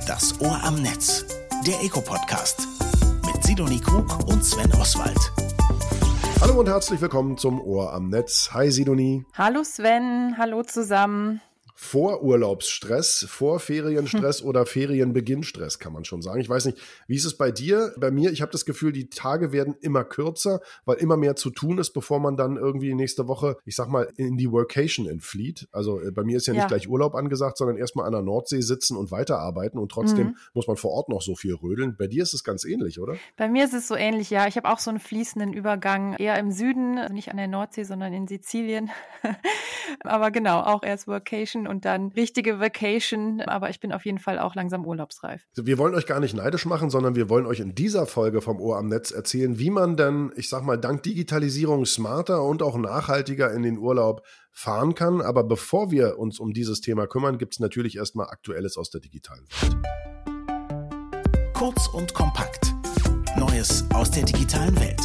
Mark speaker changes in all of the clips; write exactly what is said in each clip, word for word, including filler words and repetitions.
Speaker 1: Das Ohr am Netz, der Eco-Podcast mit Sidonie Krug und Sven Oswald.
Speaker 2: Hallo und herzlich willkommen zum Ohr am Netz. Hi Sidonie.
Speaker 3: Hallo Sven, hallo zusammen.
Speaker 2: Vorurlaubsstress, Vorferienstress hm. oder Ferienbeginnstress, kann man schon sagen. Ich weiß nicht, wie ist es bei dir? Bei mir, ich habe das Gefühl, die Tage werden immer kürzer, weil immer mehr zu tun ist, bevor man dann irgendwie nächste Woche, ich sag mal, in die Workation entflieht. Also äh, bei mir ist ja nicht ja. gleich Urlaub angesagt, sondern erstmal an der Nordsee sitzen und weiterarbeiten und trotzdem mhm. muss man vor Ort noch so viel rödeln. Bei dir ist es ganz ähnlich, oder?
Speaker 3: Bei mir ist es so ähnlich, ja. Ich habe auch so einen fließenden Übergang, eher im Süden, also nicht an der Nordsee, sondern in Sizilien. Aber genau, auch erst Workation und dann richtige Vacation, aber ich bin auf jeden Fall auch langsam urlaubsreif.
Speaker 2: Wir wollen euch gar nicht neidisch machen, sondern wir wollen euch in dieser Folge vom Ohr am Netz erzählen, wie man denn, ich sag mal, dank Digitalisierung smarter und auch nachhaltiger in den Urlaub fahren kann. Aber bevor wir uns um dieses Thema kümmern, gibt es natürlich erstmal Aktuelles aus der digitalen Welt.
Speaker 1: Kurz und kompakt. Neues aus der digitalen Welt.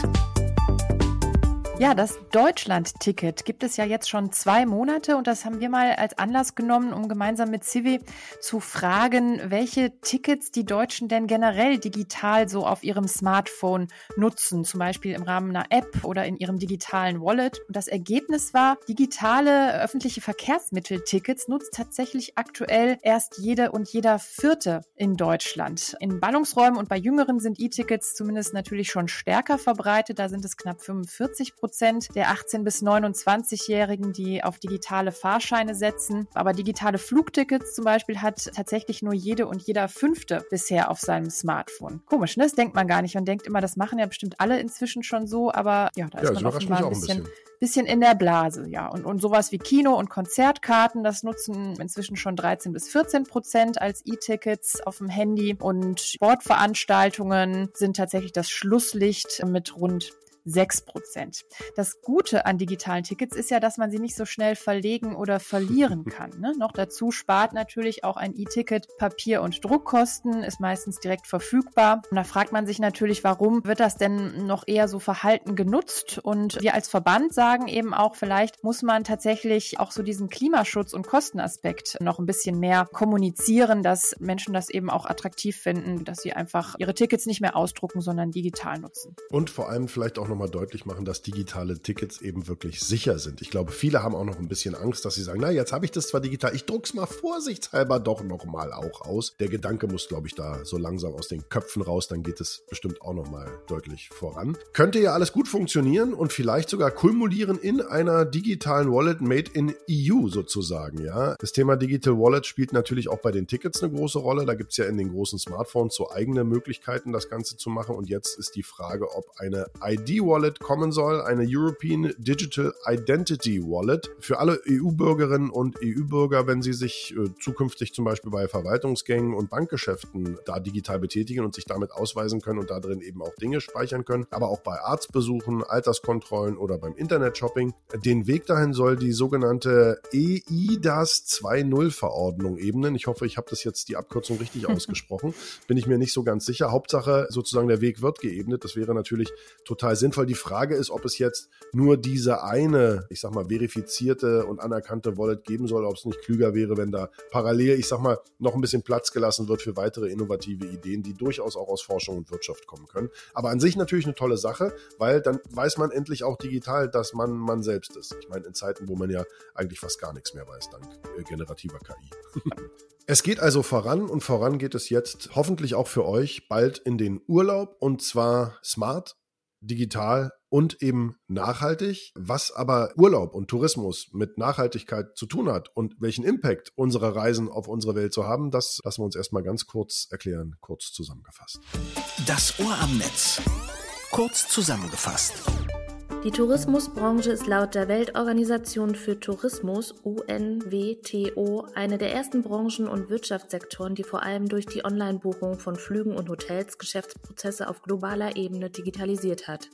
Speaker 3: Ja, das Deutschland-Ticket gibt es ja jetzt schon zwei Monate und das haben wir mal als Anlass genommen, um gemeinsam mit Civi zu fragen, welche Tickets die Deutschen denn generell digital so auf ihrem Smartphone nutzen, zum Beispiel im Rahmen einer App oder in ihrem digitalen Wallet. Und das Ergebnis war, digitale öffentliche Verkehrsmitteltickets nutzt tatsächlich aktuell erst jede und jeder Vierte in Deutschland. In Ballungsräumen und bei Jüngeren sind E-Tickets zumindest natürlich schon stärker verbreitet, da sind es knapp fünfundvierzig Prozent der achtzehn- bis neunundzwanzigjährigen, die auf digitale Fahrscheine setzen. Aber digitale Flugtickets zum Beispiel hat tatsächlich nur jede und jeder Fünfte bisher auf seinem Smartphone. Komisch, ne? Das denkt man gar nicht und denkt immer, das machen ja bestimmt alle inzwischen schon so, aber ja, da ist
Speaker 2: ja,
Speaker 3: man offenbar ein bisschen,
Speaker 2: ein bisschen.
Speaker 3: bisschen in der Blase, ja. Und, und sowas wie Kino- und Konzertkarten, das nutzen inzwischen schon dreizehn bis vierzehn Prozent als E-Tickets auf dem Handy und Sportveranstaltungen sind tatsächlich das Schlusslicht mit rund sechs Prozent. Das Gute an digitalen Tickets ist ja, dass man sie nicht so schnell verlegen oder verlieren kann. Ne? Noch dazu spart natürlich auch ein E-Ticket Papier- und Druckkosten, ist meistens direkt verfügbar. Und da fragt man sich natürlich, warum wird das denn noch eher so verhalten genutzt? Und wir als Verband sagen eben auch, vielleicht muss man tatsächlich auch so diesen Klimaschutz- und Kostenaspekt noch ein bisschen mehr kommunizieren, dass Menschen das eben auch attraktiv finden, dass sie einfach ihre Tickets nicht mehr ausdrucken, sondern digital nutzen.
Speaker 2: Und vor allem vielleicht auch noch mal deutlich machen, dass digitale Tickets eben wirklich sicher sind. Ich glaube, viele haben auch noch ein bisschen Angst, dass sie sagen, na, jetzt habe ich das zwar digital, ich druck's mal vorsichtshalber doch noch mal auch aus. Der Gedanke muss, glaube ich, da so langsam aus den Köpfen raus, dann geht es bestimmt auch noch mal deutlich voran. Könnte ja alles gut funktionieren und vielleicht sogar kumulieren in einer digitalen Wallet made in E U sozusagen, ja. Das Thema Digital Wallet spielt natürlich auch bei den Tickets eine große Rolle. Da gibt es ja in den großen Smartphones so eigene Möglichkeiten, das Ganze zu machen und jetzt ist die Frage, ob eine I D-Wallet kommen soll, eine European Digital Identity Wallet für alle E U-Bürgerinnen und E U-Bürger, wenn sie sich äh, zukünftig zum Beispiel bei Verwaltungsgängen und Bankgeschäften da digital betätigen und sich damit ausweisen können und da drin eben auch Dinge speichern können, aber auch bei Arztbesuchen, Alterskontrollen oder beim Internet-Shopping. Den Weg dahin soll die sogenannte E I D A S zwei Punkt null Verordnung ebnen. Ich hoffe, ich habe das jetzt die Abkürzung richtig ausgesprochen. Bin ich mir nicht so ganz sicher. Hauptsache sozusagen der Weg wird geebnet. Das wäre natürlich total sinnvoll. Die Frage ist, ob es jetzt nur diese eine, ich sag mal, verifizierte und anerkannte Wallet geben soll, ob es nicht klüger wäre, wenn da parallel, ich sag mal, noch ein bisschen Platz gelassen wird für weitere innovative Ideen, die durchaus auch aus Forschung und Wirtschaft kommen können. Aber an sich natürlich eine tolle Sache, weil dann weiß man endlich auch digital, dass man man selbst ist. Ich meine, in Zeiten, wo man ja eigentlich fast gar nichts mehr weiß, dank äh, generativer K I. Es geht also voran und voran geht es jetzt hoffentlich auch für euch bald in den Urlaub und zwar smart, digital und eben nachhaltig. Was aber Urlaub und Tourismus mit Nachhaltigkeit zu tun hat und welchen Impact unsere Reisen auf unsere Welt so haben, das lassen wir uns erstmal ganz kurz erklären, kurz zusammengefasst.
Speaker 1: Das Ohr am Netz. Kurz zusammengefasst.
Speaker 4: Die Tourismusbranche ist laut der Weltorganisation für Tourismus U N W T O eine der ersten Branchen und Wirtschaftssektoren, die vor allem durch die Online-Buchung von Flügen und Hotels Geschäftsprozesse auf globaler Ebene digitalisiert hat.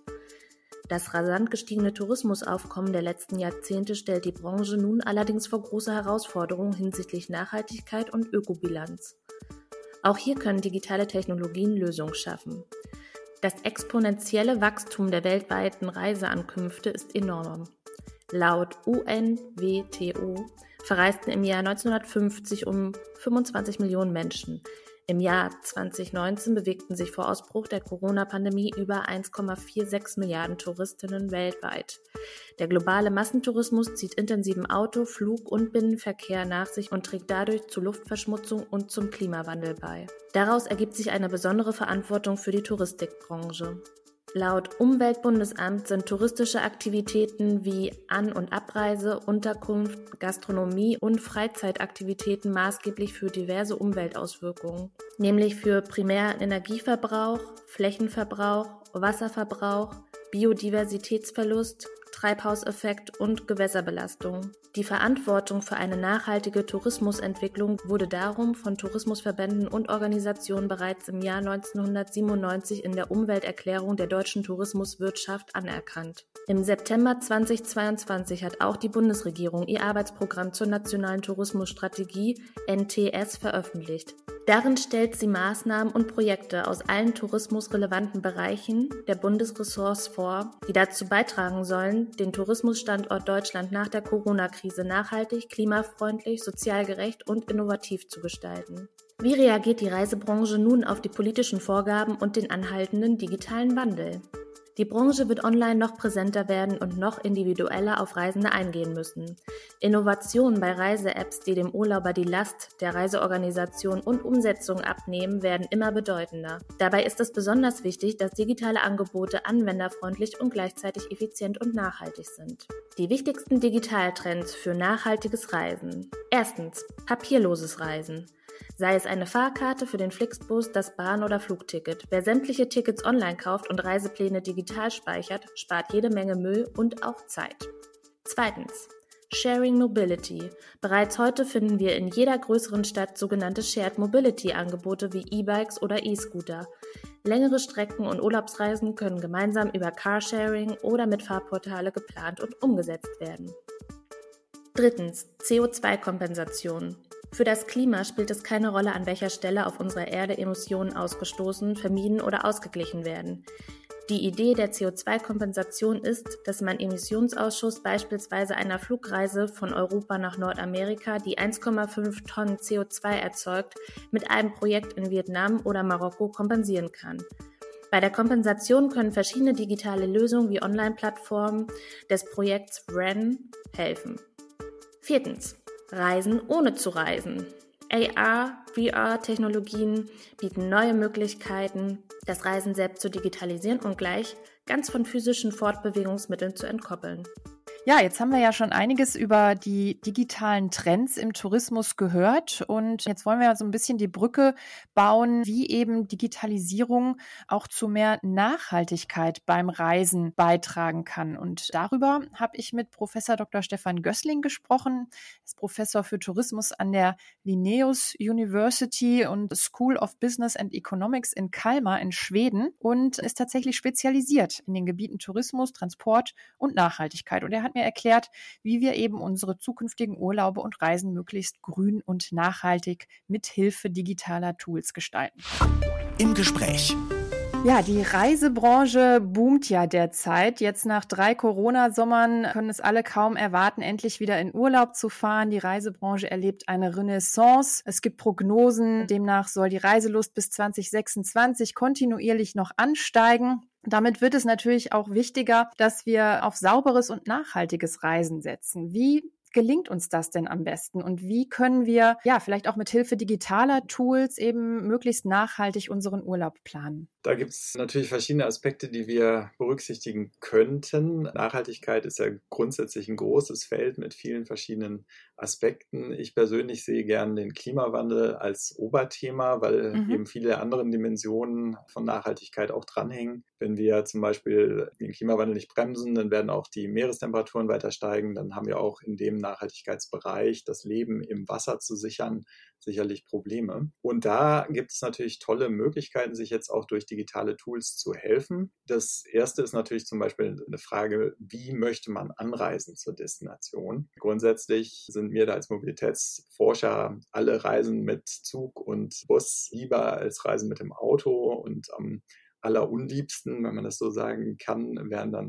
Speaker 4: Das rasant gestiegene Tourismusaufkommen der letzten Jahrzehnte stellt die Branche nun allerdings vor große Herausforderungen hinsichtlich Nachhaltigkeit und Ökobilanz. Auch hier können digitale Technologien Lösungen schaffen. Das exponentielle Wachstum der weltweiten Reiseankünfte ist enorm. Laut U N W T O verreisten im Jahr neunzehnhundertfünfzig um fünfundzwanzig Millionen Menschen. Im Jahr zwanzig neunzehn bewegten sich vor Ausbruch der Corona-Pandemie über eins Komma sechsundvierzig Milliarden Touristinnen weltweit. Der globale Massentourismus zieht intensiven Auto-, Flug- und Binnenverkehr nach sich und trägt dadurch zu Luftverschmutzung und zum Klimawandel bei. Daraus ergibt sich eine besondere Verantwortung für die Touristikbranche. Laut Umweltbundesamt sind touristische Aktivitäten wie An- und Abreise, Unterkunft, Gastronomie und Freizeitaktivitäten maßgeblich für diverse Umweltauswirkungen, nämlich für primären Energieverbrauch, Flächenverbrauch, Wasserverbrauch, Biodiversitätsverlust, Treibhauseffekt und Gewässerbelastung. Die Verantwortung für eine nachhaltige Tourismusentwicklung wurde darum von Tourismusverbänden und Organisationen bereits im Jahr neunzehnhundertsiebenundneunzig in der Umwelterklärung der deutschen Tourismuswirtschaft anerkannt. Im September zweitausendzweiundzwanzig hat auch die Bundesregierung ihr Arbeitsprogramm zur nationalen Tourismusstrategie N T S veröffentlicht. Darin stellt sie Maßnahmen und Projekte aus allen tourismusrelevanten Bereichen der Bundesressorts vor, die dazu beitragen sollen, den Tourismusstandort Deutschland nach der Corona-Krise nachhaltig, klimafreundlich, sozial gerecht und innovativ zu gestalten. Wie reagiert die Reisebranche nun auf die politischen Vorgaben und den anhaltenden digitalen Wandel? Die Branche wird online noch präsenter werden und noch individueller auf Reisende eingehen müssen. Innovationen bei Reise-Apps, die dem Urlauber die Last der Reiseorganisation und Umsetzung abnehmen, werden immer bedeutender. Dabei ist es besonders wichtig, dass digitale Angebote anwenderfreundlich und gleichzeitig effizient und nachhaltig sind. Die wichtigsten Digitaltrends für nachhaltiges Reisen. Erstens, papierloses Reisen. Sei es eine Fahrkarte für den Flixbus, das Bahn- oder Flugticket. Wer sämtliche Tickets online kauft und Reisepläne digital speichert, spart jede Menge Müll und auch Zeit. Zweitens. Sharing Mobility. Bereits heute finden wir in jeder größeren Stadt sogenannte Shared Mobility-Angebote wie E-Bikes oder E-Scooter. Längere Strecken und Urlaubsreisen können gemeinsam über Carsharing oder mit Fahrportale geplant und umgesetzt werden. Drittens. C O zwei Kompensation. Für das Klima spielt es keine Rolle, an welcher Stelle auf unserer Erde Emissionen ausgestoßen, vermieden oder ausgeglichen werden. Die Idee der C O zwei Kompensation ist, dass man Emissionsausschuss beispielsweise einer Flugreise von Europa nach Nordamerika, die eins Komma fünf Tonnen C O zwei erzeugt, mit einem Projekt in Vietnam oder Marokko kompensieren kann. Bei der Kompensation können verschiedene digitale Lösungen wie Online-Plattformen des Projekts R E N helfen. Viertens. Reisen ohne zu reisen. A R, V R-Technologien bieten neue Möglichkeiten, das Reisen selbst zu digitalisieren und gleich ganz von physischen Fortbewegungsmitteln zu entkoppeln.
Speaker 3: Ja, jetzt haben wir ja schon einiges über die digitalen Trends im Tourismus gehört und jetzt wollen wir so ein bisschen die Brücke bauen, wie eben Digitalisierung auch zu mehr Nachhaltigkeit beim Reisen beitragen kann. Und darüber habe ich mit Professor Doktor Stefan Gößling gesprochen. Er ist Professor für Tourismus an der Linnaeus University und School of Business and Economics in Kalmar in Schweden und ist tatsächlich spezialisiert in den Gebieten Tourismus, Transport und Nachhaltigkeit. Und er hat mir erklärt, wie wir eben unsere zukünftigen Urlaube und Reisen möglichst grün und nachhaltig mit Hilfe digitaler Tools gestalten.
Speaker 1: Im Gespräch.
Speaker 3: Ja, die Reisebranche boomt ja derzeit. Jetzt nach drei Corona-Sommern können es alle kaum erwarten, endlich wieder in Urlaub zu fahren. Die Reisebranche erlebt eine Renaissance. Es gibt Prognosen, demnach soll die Reiselust bis zwanzig sechsundzwanzig kontinuierlich noch ansteigen. Damit wird es natürlich auch wichtiger, dass wir auf sauberes und nachhaltiges Reisen setzen. Wie gelingt uns das denn am besten? Und wie können wir ja vielleicht auch mit Hilfe digitaler Tools eben möglichst nachhaltig unseren Urlaub planen?
Speaker 5: Da gibt es natürlich verschiedene Aspekte, die wir berücksichtigen könnten. Nachhaltigkeit ist ja grundsätzlich ein großes Feld mit vielen verschiedenen Aspekten. Ich persönlich sehe gern den Klimawandel als Oberthema, weil mhm. eben viele andere Dimensionen von Nachhaltigkeit auch dranhängen. Wenn wir zum Beispiel den Klimawandel nicht bremsen, dann werden auch die Meerestemperaturen weiter steigen. Dann haben wir auch in dem Nachhaltigkeitsbereich, das Leben im Wasser zu sichern, sicherlich Probleme. Und da gibt es natürlich tolle Möglichkeiten, sich jetzt auch durch digitale Tools zu helfen. Das erste ist natürlich zum Beispiel eine Frage, wie möchte man anreisen zur Destination? Grundsätzlich sind mir da als Mobilitätsforscher alle Reisen mit Zug und Bus lieber als Reisen mit dem Auto und am allerunliebsten, wenn man das so sagen kann, wären dann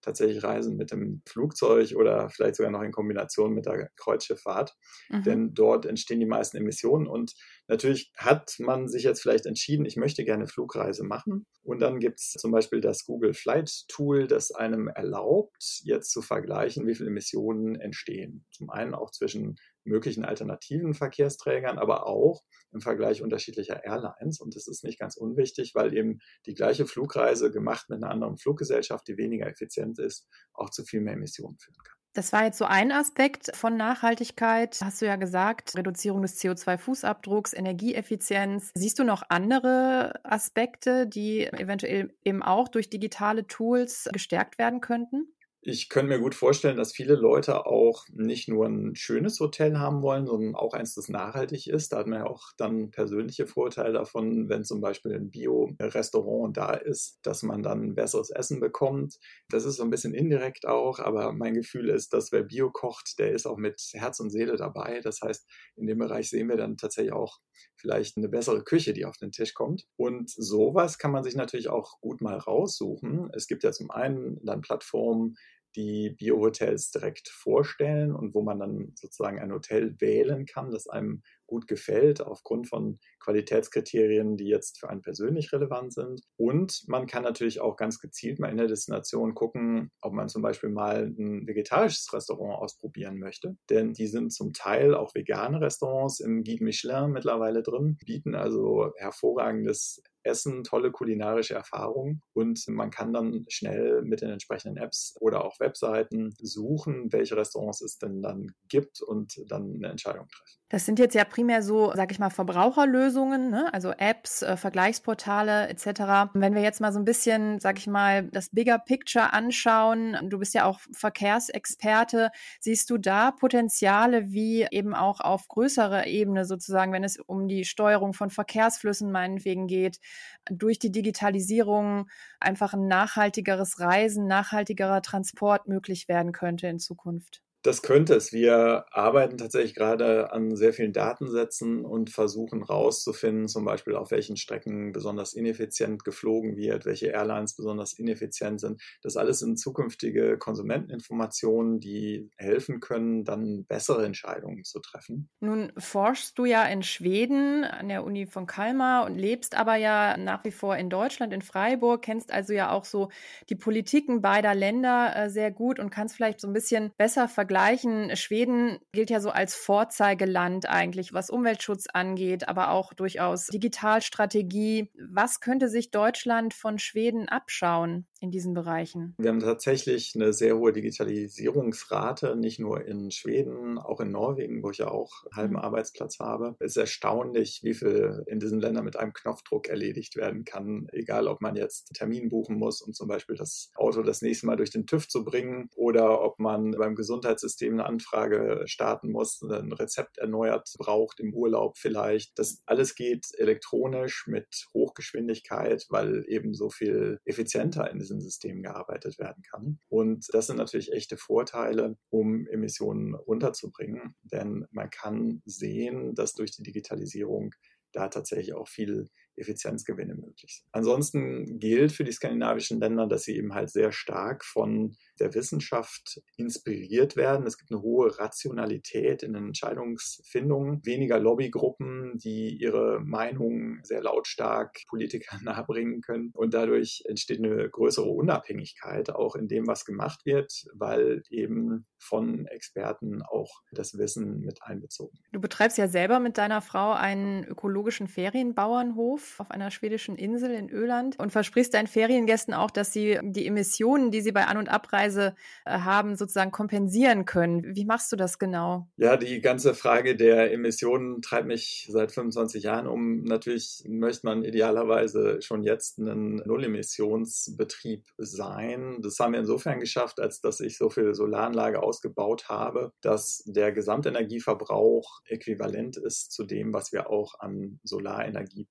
Speaker 5: tatsächlich Reisen mit dem Flugzeug oder vielleicht sogar noch in Kombination mit der Kreuzschifffahrt. Mhm. Denn dort entstehen die meisten Emissionen. Und natürlich hat man sich jetzt vielleicht entschieden, ich möchte gerne Flugreise machen. Und dann gibt es zum Beispiel das Google Flight Tool, das einem erlaubt, jetzt zu vergleichen, wie viele Emissionen entstehen. Zum einen auch zwischen möglichen alternativen Verkehrsträgern, aber auch im Vergleich unterschiedlicher Airlines. Und das ist nicht ganz unwichtig, weil eben die gleiche Flugreise gemacht mit einer anderen Fluggesellschaft, die weniger effizient ist, auch zu viel mehr Emissionen führen kann.
Speaker 3: Das war jetzt so ein Aspekt von Nachhaltigkeit, hast du ja gesagt, Reduzierung des C O zwei Fußabdrucks, Energieeffizienz. Siehst du noch andere Aspekte, die eventuell eben auch durch digitale Tools gestärkt werden könnten?
Speaker 5: Ich könnte mir gut vorstellen, dass viele Leute auch nicht nur ein schönes Hotel haben wollen, sondern auch eins, das nachhaltig ist. Da hat man ja auch dann persönliche Vorteile davon, wenn zum Beispiel ein Bio-Restaurant da ist, dass man dann besseres Essen bekommt. Das ist so ein bisschen indirekt auch, aber mein Gefühl ist, dass wer Bio kocht, der ist auch mit Herz und Seele dabei. Das heißt, in dem Bereich sehen wir dann tatsächlich auch vielleicht eine bessere Küche, die auf den Tisch kommt. Und sowas kann man sich natürlich auch gut mal raussuchen. Es gibt ja zum einen dann Plattformen, die Bio-Hotels direkt vorstellen und wo man dann sozusagen ein Hotel wählen kann, das einem gut gefällt, aufgrund von Qualitätskriterien, die jetzt für einen persönlich relevant sind. Und man kann natürlich auch ganz gezielt mal in der Destination gucken, ob man zum Beispiel mal ein vegetarisches Restaurant ausprobieren möchte. Denn die sind zum Teil auch vegane Restaurants im Guide Michelin mittlerweile drin, bieten also hervorragendes Essen, tolle kulinarische Erfahrungen und man kann dann schnell mit den entsprechenden Apps oder auch Webseiten suchen, welche Restaurants es denn dann gibt und dann eine Entscheidung treffen.
Speaker 3: Das sind jetzt ja primär so, sag ich mal, Verbraucherlösungen, ne? Also Apps, äh, Vergleichsportale et cetera. Wenn wir jetzt mal so ein bisschen, sag ich mal, das Bigger Picture anschauen, du bist ja auch Verkehrsexperte, siehst du da Potenziale, wie eben auch auf größerer Ebene sozusagen, wenn es um die Steuerung von Verkehrsflüssen meinetwegen geht, durch die Digitalisierung einfach ein nachhaltigeres Reisen, nachhaltigerer Transport möglich werden könnte in Zukunft?
Speaker 5: Das könnte es. Wir arbeiten tatsächlich gerade an sehr vielen Datensätzen und versuchen rauszufinden, zum Beispiel auf welchen Strecken besonders ineffizient geflogen wird, welche Airlines besonders ineffizient sind. Das alles sind zukünftige Konsumenteninformationen, die helfen können, dann bessere Entscheidungen zu treffen.
Speaker 3: Nun forschst du ja in Schweden an der Uni von Kalmar und lebst aber ja nach wie vor in Deutschland, in Freiburg, kennst also ja auch so die Politiken beider Länder äh, sehr gut und kannst vielleicht so ein bisschen besser vergleichen. Schweden gilt ja so als Vorzeigeland eigentlich, was Umweltschutz angeht, aber auch durchaus Digitalstrategie. Was könnte sich Deutschland von Schweden abschauen in diesen Bereichen?
Speaker 5: Wir haben tatsächlich eine sehr hohe Digitalisierungsrate, nicht nur in Schweden, auch in Norwegen, wo ich ja auch einen halben Arbeitsplatz habe. Es ist erstaunlich, wie viel in diesen Ländern mit einem Knopfdruck erledigt werden kann, egal ob man jetzt einen Termin buchen muss, um zum Beispiel das Auto das nächste Mal durch den TÜV zu bringen oder ob man beim Gesundheitssystem eine Anfrage starten muss, ein Rezept erneuert braucht im Urlaub vielleicht. Das alles geht elektronisch mit Hochgeschwindigkeit, weil eben so viel effizienter in diesem System gearbeitet werden kann. Und das sind natürlich echte Vorteile, um Emissionen runterzubringen, denn man kann sehen, dass durch die Digitalisierung da tatsächlich auch viel Effizienzgewinne möglich sind. Ansonsten gilt für die skandinavischen Länder, dass sie eben halt sehr stark von der Wissenschaft inspiriert werden. Es gibt eine hohe Rationalität in den Entscheidungsfindungen, weniger Lobbygruppen, die ihre Meinungen sehr lautstark Politikern nahebringen können. Und dadurch entsteht eine größere Unabhängigkeit auch in dem, was gemacht wird, weil eben von Experten auch das Wissen mit einbezogen wird.
Speaker 3: Du betreibst ja selber mit deiner Frau einen ökologischen Ferienbauernhof auf einer schwedischen Insel in Öland und versprichst deinen Feriengästen auch, dass sie die Emissionen, die sie bei An- und Abreise äh, haben, sozusagen kompensieren können. Wie machst du das genau?
Speaker 5: Ja, die ganze Frage der Emissionen treibt mich seit fünfundzwanzig Jahren um. Natürlich möchte man idealerweise schon jetzt ein Null-Emissionsbetrieb sein. Das haben wir insofern geschafft, als dass ich so viel Solaranlage ausgebaut habe, dass der Gesamtenergieverbrauch äquivalent ist zu dem, was wir auch an Solarenergie produzieren.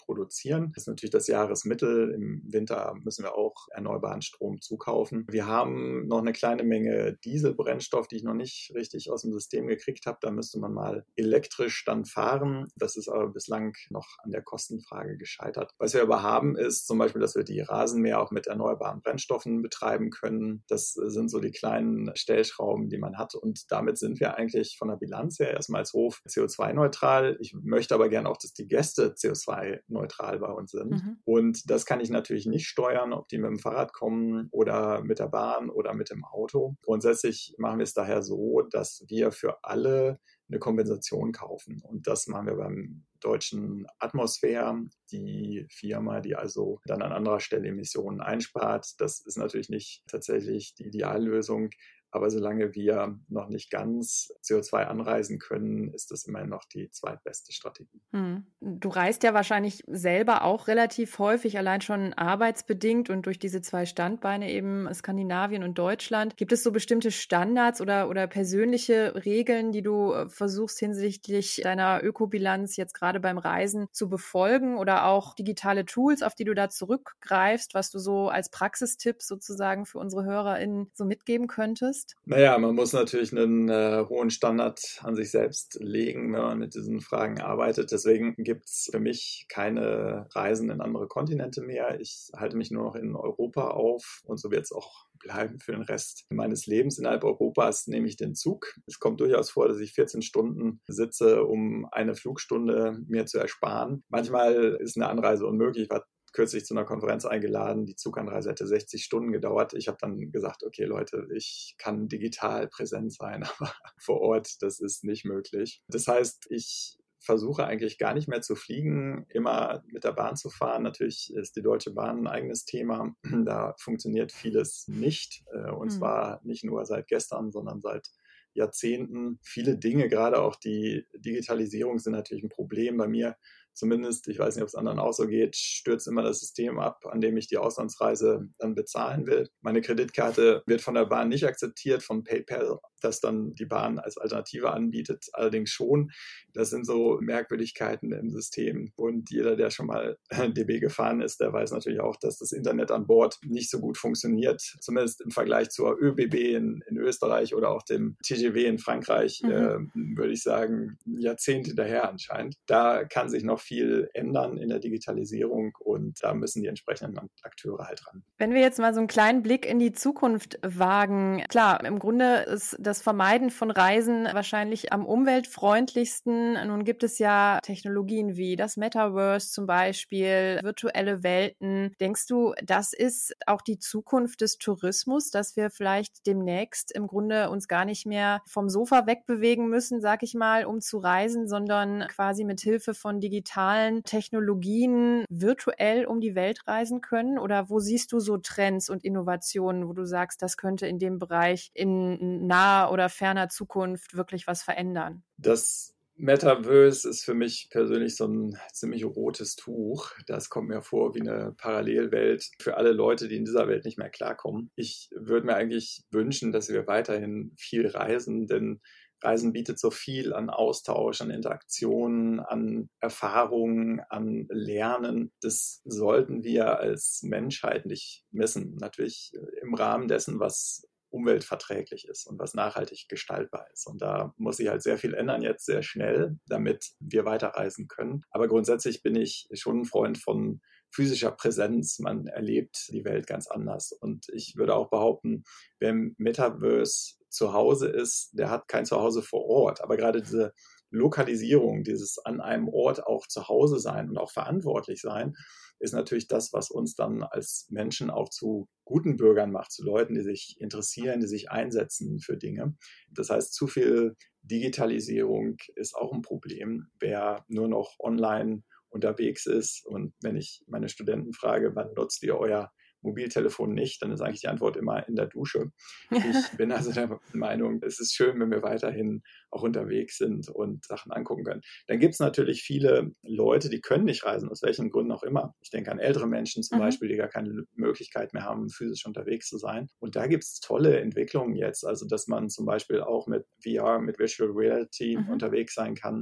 Speaker 5: produzieren. Das ist natürlich das Jahresmittel. Im Winter müssen wir auch erneuerbaren Strom zukaufen. Wir haben noch eine kleine Menge Dieselbrennstoff, die ich noch nicht richtig aus dem System gekriegt habe. Da müsste man mal elektrisch dann fahren. Das ist aber bislang noch an der Kostenfrage gescheitert. Was wir aber haben, ist zum Beispiel, dass wir die Rasenmäher auch mit erneuerbaren Brennstoffen betreiben können. Das sind so die kleinen Stellschrauben, die man hat. Und damit sind wir eigentlich von der Bilanz her erstmal als Hof C O zwei neutral. Ich möchte aber gerne auch, dass die Gäste C O zwei neutral bei uns sind. Mhm. Und das kann ich natürlich nicht steuern, ob die mit dem Fahrrad kommen oder mit der Bahn oder mit dem Auto. Grundsätzlich machen wir es daher so, dass wir für alle eine Kompensation kaufen. Und das machen wir beim deutschen Atmosphäre, die Firma, die also dann an anderer Stelle Emissionen einspart. Das ist natürlich nicht tatsächlich die Ideallösung. Aber solange wir noch nicht ganz C O zwei anreisen können, ist das immerhin noch die zweitbeste Strategie.
Speaker 3: Hm. Du reist ja wahrscheinlich selber auch relativ häufig, allein schon arbeitsbedingt und durch diese zwei Standbeine eben Skandinavien und Deutschland. Gibt es so bestimmte Standards oder, oder persönliche Regeln, die du versuchst hinsichtlich deiner Ökobilanz jetzt gerade beim Reisen zu befolgen oder auch digitale Tools, auf die du da zurückgreifst, was du so als Praxistipp sozusagen für unsere HörerInnen so mitgeben könntest?
Speaker 5: Naja, man muss natürlich einen äh, hohen Standard an sich selbst legen, wenn man mit diesen Fragen arbeitet. Deswegen gibt es für mich keine Reisen in andere Kontinente mehr. Ich halte mich nur noch in Europa auf und so wird es auch bleiben für den Rest meines Lebens. Innerhalb Europas nehme ich den Zug. Es kommt durchaus vor, dass ich vierzehn Stunden sitze, um eine Flugstunde mir zu ersparen. Manchmal ist eine Anreise unmöglich. Ich war kürzlich zu einer Konferenz eingeladen. Die Zuganreise hätte sechzig Stunden gedauert. Ich habe dann gesagt, okay Leute, ich kann digital präsent sein, aber vor Ort, das ist nicht möglich. Das heißt, ich versuche eigentlich gar nicht mehr zu fliegen, immer mit der Bahn zu fahren. Natürlich ist die Deutsche Bahn ein eigenes Thema. Da funktioniert vieles nicht. Und zwar nicht nur seit gestern, sondern seit Jahrzehnten. Viele Dinge, gerade auch die Digitalisierung, sind natürlich ein Problem bei mir. Zumindest, ich weiß nicht, ob es anderen auch so geht, stürzt immer das System ab, an dem ich die Auslandsreise dann bezahlen will. Meine Kreditkarte wird von der Bahn nicht akzeptiert, von PayPal, das dann die Bahn als Alternative anbietet, allerdings schon. Das sind so Merkwürdigkeiten im System. Und jeder, der schon mal D B gefahren ist, der weiß natürlich auch, dass das Internet an Bord nicht so gut funktioniert. Zumindest im Vergleich zur ÖBB in, in Österreich oder auch dem T G V in Frankreich, mhm. äh, würde ich sagen, ein Jahrzehnt hinterher anscheinend. Da kann sich noch viel ändern in der Digitalisierung und da müssen die entsprechenden Akteure halt ran.
Speaker 3: Wenn wir jetzt mal so einen kleinen Blick in die Zukunft wagen, klar, im Grunde ist das Vermeiden von Reisen wahrscheinlich am umweltfreundlichsten. Nun gibt es ja Technologien wie das Metaverse zum Beispiel, virtuelle Welten. Denkst du, das ist auch die Zukunft des Tourismus, dass wir vielleicht demnächst im Grunde uns gar nicht mehr vom Sofa wegbewegen müssen, sag ich mal, um zu reisen, sondern quasi mit Hilfe von digitalen Technologien virtuell um die Welt reisen können? Oder wo siehst du so Trends und Innovationen, wo du sagst, das könnte in dem Bereich in naher oder ferner Zukunft wirklich was verändern?
Speaker 5: Das Metaverse ist für mich persönlich so ein ziemlich rotes Tuch. Das kommt mir vor wie eine Parallelwelt für alle Leute, die in dieser Welt nicht mehr klarkommen. Ich würde mir eigentlich wünschen, dass wir weiterhin viel reisen, denn Reisen bietet so viel an Austausch, an Interaktionen, an Erfahrungen, an Lernen. Das sollten wir als Menschheit nicht missen. Natürlich im Rahmen dessen, was umweltverträglich ist und was nachhaltig gestaltbar ist. Und da muss sich halt sehr viel ändern jetzt sehr schnell, damit wir weiterreisen können. Aber grundsätzlich bin ich schon ein Freund von physischer Präsenz. Man erlebt die Welt ganz anders. Und ich würde auch behaupten, wer im Metaverse zu Hause ist, der hat kein Zuhause vor Ort. Aber gerade diese Lokalisierung, dieses an einem Ort auch zu Hause sein und auch verantwortlich sein, ist natürlich das, was uns dann als Menschen auch zu guten Bürgern macht, zu Leuten, die sich interessieren, die sich einsetzen für Dinge. Das heißt, zu viel Digitalisierung ist auch ein Problem. Wer nur noch online unterwegs ist und wenn ich meine Studenten frage, wann nutzt ihr euer Mobiltelefon nicht, dann ist eigentlich die Antwort immer in der Dusche. Ich bin also der Meinung, es ist schön, wenn wir weiterhin auch unterwegs sind und Sachen angucken können. Dann gibt es natürlich viele Leute, die können nicht reisen, aus welchen Gründen auch immer. Ich denke an ältere Menschen zum mhm. Beispiel, die gar keine Möglichkeit mehr haben, physisch unterwegs zu sein. Und da gibt es tolle Entwicklungen jetzt, also dass man zum Beispiel auch mit V R, mit Virtual Reality mhm. unterwegs sein kann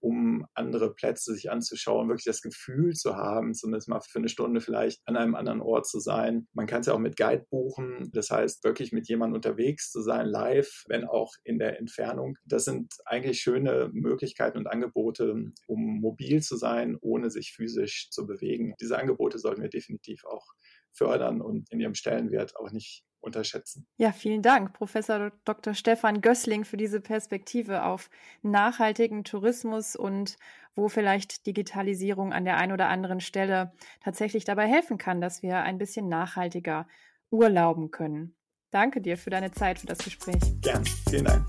Speaker 5: um andere Plätze sich anzuschauen, wirklich das Gefühl zu haben, zumindest mal für eine Stunde vielleicht an einem anderen Ort zu sein. Man kann es ja auch mit Guide buchen, das heißt wirklich mit jemandem unterwegs zu sein, live, wenn auch in der Entfernung. Das sind eigentlich schöne Möglichkeiten und Angebote, um mobil zu sein, ohne sich physisch zu bewegen. Diese Angebote sollten wir definitiv auch fördern und in ihrem Stellenwert auch nicht unterschätzen.
Speaker 3: Ja, vielen Dank, Professor Doktor Stefan Gößling, für diese Perspektive auf nachhaltigen Tourismus und wo vielleicht Digitalisierung an der einen oder anderen Stelle tatsächlich dabei helfen kann, dass wir ein bisschen nachhaltiger urlauben können. Danke dir für deine Zeit, für das Gespräch.
Speaker 5: Gern, vielen Dank.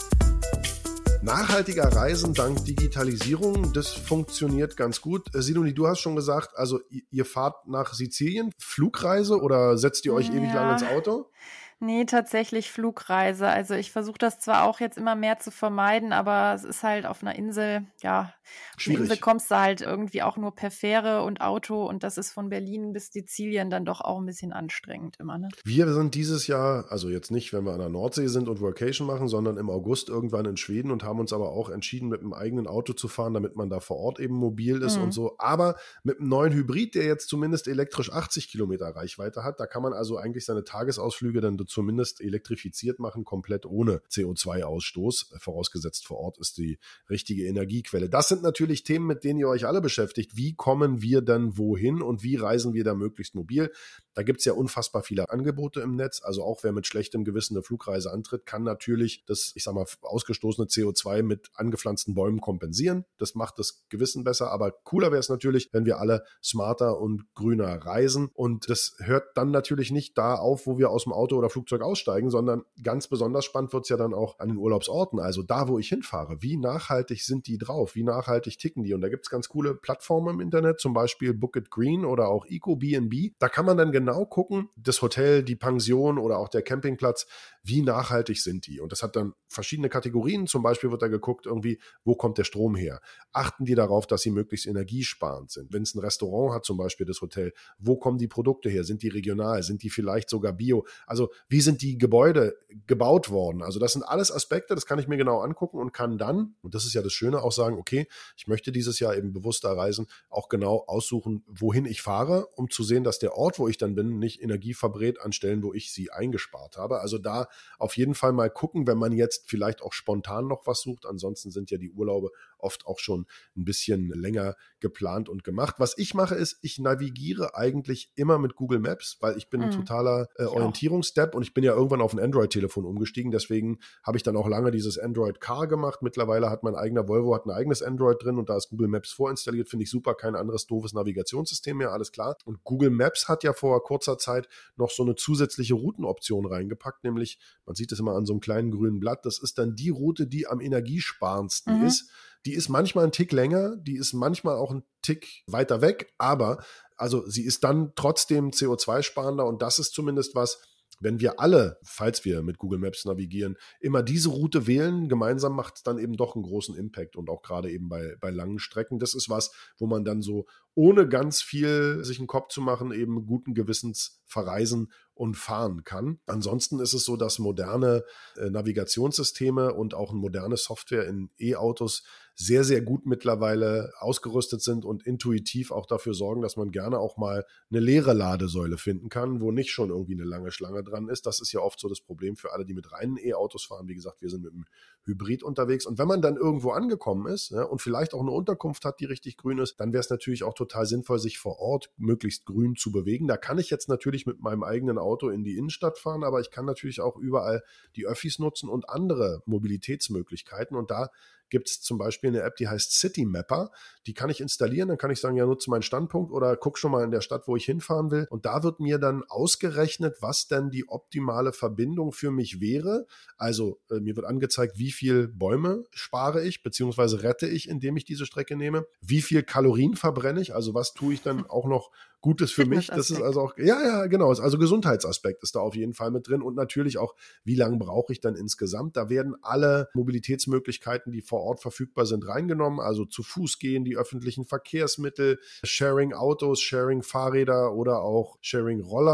Speaker 2: Nachhaltiger Reisen dank Digitalisierung, das funktioniert ganz gut. Sidonie, du hast schon gesagt, also ihr fahrt nach Sizilien, Flugreise oder setzt ihr euch
Speaker 3: Ja.
Speaker 2: ewig lang ins Auto?
Speaker 3: Nee, tatsächlich Flugreise. Also ich versuche das zwar auch jetzt immer mehr zu vermeiden, aber es ist halt auf einer Insel, ja, auf einer Insel
Speaker 2: Schwierig.
Speaker 3: kommst du halt irgendwie auch nur per Fähre und Auto und das ist von Berlin bis Sizilien dann doch auch ein bisschen anstrengend immer, ne?
Speaker 2: Wir sind dieses Jahr, also jetzt nicht, wenn wir an der Nordsee sind und Workation machen, sondern im August irgendwann in Schweden und haben uns aber auch entschieden, mit einem eigenen Auto zu fahren, damit man da vor Ort eben mobil ist
Speaker 3: Mhm.
Speaker 2: und so. Aber mit einem neuen Hybrid, der jetzt zumindest elektrisch achtzig Kilometer Reichweite hat, da kann man also eigentlich seine Tagesausflüge dann zumindest elektrifiziert machen, komplett ohne C O zwei Ausstoß. Vorausgesetzt vor Ort ist die richtige Energiequelle. Das sind natürlich Themen, mit denen ihr euch alle beschäftigt. Wie kommen wir dann wohin und wie reisen wir da möglichst mobil? Da gibt es ja unfassbar viele Angebote im Netz. Also auch wer mit schlechtem Gewissen eine Flugreise antritt, kann natürlich das, ich sag mal, ausgestoßene C O zwei mit angepflanzten Bäumen kompensieren. Das macht das Gewissen besser. Aber cooler wäre es natürlich, wenn wir alle smarter und grüner reisen. Und das hört dann natürlich nicht da auf, wo wir aus dem Auto oder Flugzeug aussteigen, sondern ganz besonders spannend wird es ja dann auch an den Urlaubsorten. Also da, wo ich hinfahre. Wie nachhaltig sind die drauf? Wie nachhaltig ticken die? Und da gibt es ganz coole Plattformen im Internet, zum Beispiel Book It Green oder auch EcoBnB. Da kann man dann genau gucken, das Hotel, die Pension oder auch der Campingplatz, wie nachhaltig sind die? Und das hat dann verschiedene Kategorien. Zum Beispiel wird da geguckt, irgendwie, wo kommt der Strom her? Achten die darauf, dass sie möglichst energiesparend sind? Wenn es ein Restaurant hat, zum Beispiel das Hotel, wo kommen die Produkte her? Sind die regional? Sind die vielleicht sogar bio? Also wie sind die Gebäude gebaut worden? Also das sind alles Aspekte, das kann ich mir genau angucken und kann dann, und das ist ja das Schöne, auch sagen, okay, ich möchte dieses Jahr eben bewusster reisen, auch genau aussuchen, wohin ich fahre, um zu sehen, dass der Ort, wo ich dann bin, nicht Energie verbrät an Stellen, wo ich sie eingespart habe. Also da auf jeden Fall mal gucken, wenn man jetzt vielleicht auch spontan noch was sucht. Ansonsten sind ja die Urlaube oft auch schon ein bisschen länger geplant und gemacht. Was ich mache, ist, ich navigiere eigentlich immer mit Google Maps, weil ich bin ein
Speaker 3: Mhm.
Speaker 2: totaler äh,
Speaker 3: Ich auch.
Speaker 2: Orientierungsdepp und ich bin ja irgendwann auf ein Android-Telefon umgestiegen. Deswegen habe ich dann auch lange dieses Android Car gemacht. Mittlerweile hat mein eigener Volvo hat ein eigenes Android drin und da ist Google Maps vorinstalliert. Finde ich super, kein anderes doofes Navigationssystem mehr, alles klar. Und Google Maps hat ja vor kurzer Zeit noch so eine zusätzliche Routenoption reingepackt, nämlich, man sieht es immer an so einem kleinen grünen Blatt, das ist dann die Route, die am energiesparendsten
Speaker 3: Mhm.
Speaker 2: ist. Die ist manchmal ein Tick länger, die ist manchmal auch ein Tick weiter weg, aber also sie ist dann trotzdem C O zwei sparender und das ist zumindest was, wenn wir alle, falls wir mit Google Maps navigieren, immer diese Route wählen, gemeinsam macht es dann eben doch einen großen Impact und auch gerade eben bei, bei langen Strecken. Das ist was, wo man dann so ohne ganz viel sich einen Kopf zu machen, eben guten Gewissens verreisen und fahren kann. Ansonsten ist es so, dass moderne äh, Navigationssysteme und auch eine moderne Software in E-Autos sehr, sehr gut mittlerweile ausgerüstet sind und intuitiv auch dafür sorgen, dass man gerne auch mal eine leere Ladesäule finden kann, wo nicht schon irgendwie eine lange Schlange dran ist. Das ist ja oft so das Problem für alle, die mit reinen E-Autos fahren. Wie gesagt, wir sind mit einem Hybrid unterwegs. Und wenn man dann irgendwo angekommen ist, ja, und vielleicht auch eine Unterkunft hat, die richtig grün ist, dann wäre es natürlich auch total sinnvoll, sich vor Ort möglichst grün zu bewegen. Da kann ich jetzt natürlich mit meinem eigenen Auto in die Innenstadt fahren, aber ich kann natürlich auch überall die Öffis nutzen und andere Mobilitätsmöglichkeiten. Und da gibt es zum Beispiel eine App, die heißt City Mapper. Die kann ich installieren, dann kann ich sagen, ja, nutze meinen Standpunkt oder guck schon mal in der Stadt, wo ich hinfahren will. Und da wird mir dann ausgerechnet, was denn die optimale Verbindung für mich wäre. Also äh, mir wird angezeigt, wie viel Bäume spare ich, beziehungsweise rette ich, indem ich diese Strecke nehme. Wie viel Kalorien verbrenne ich, also was tue ich dann auch noch Gutes für mich. Das ist also auch, ja, ja, genau. Also Gesundheitsaspekt ist da auf jeden Fall mit drin und natürlich auch, wie lange brauche ich dann insgesamt? Da werden alle Mobilitätsmöglichkeiten, die vor Ort verfügbar sind, reingenommen. Also zu Fuß gehen, die öffentlichen Verkehrsmittel, Sharing-Autos, Sharing-Fahrräder oder auch Sharing-Roller.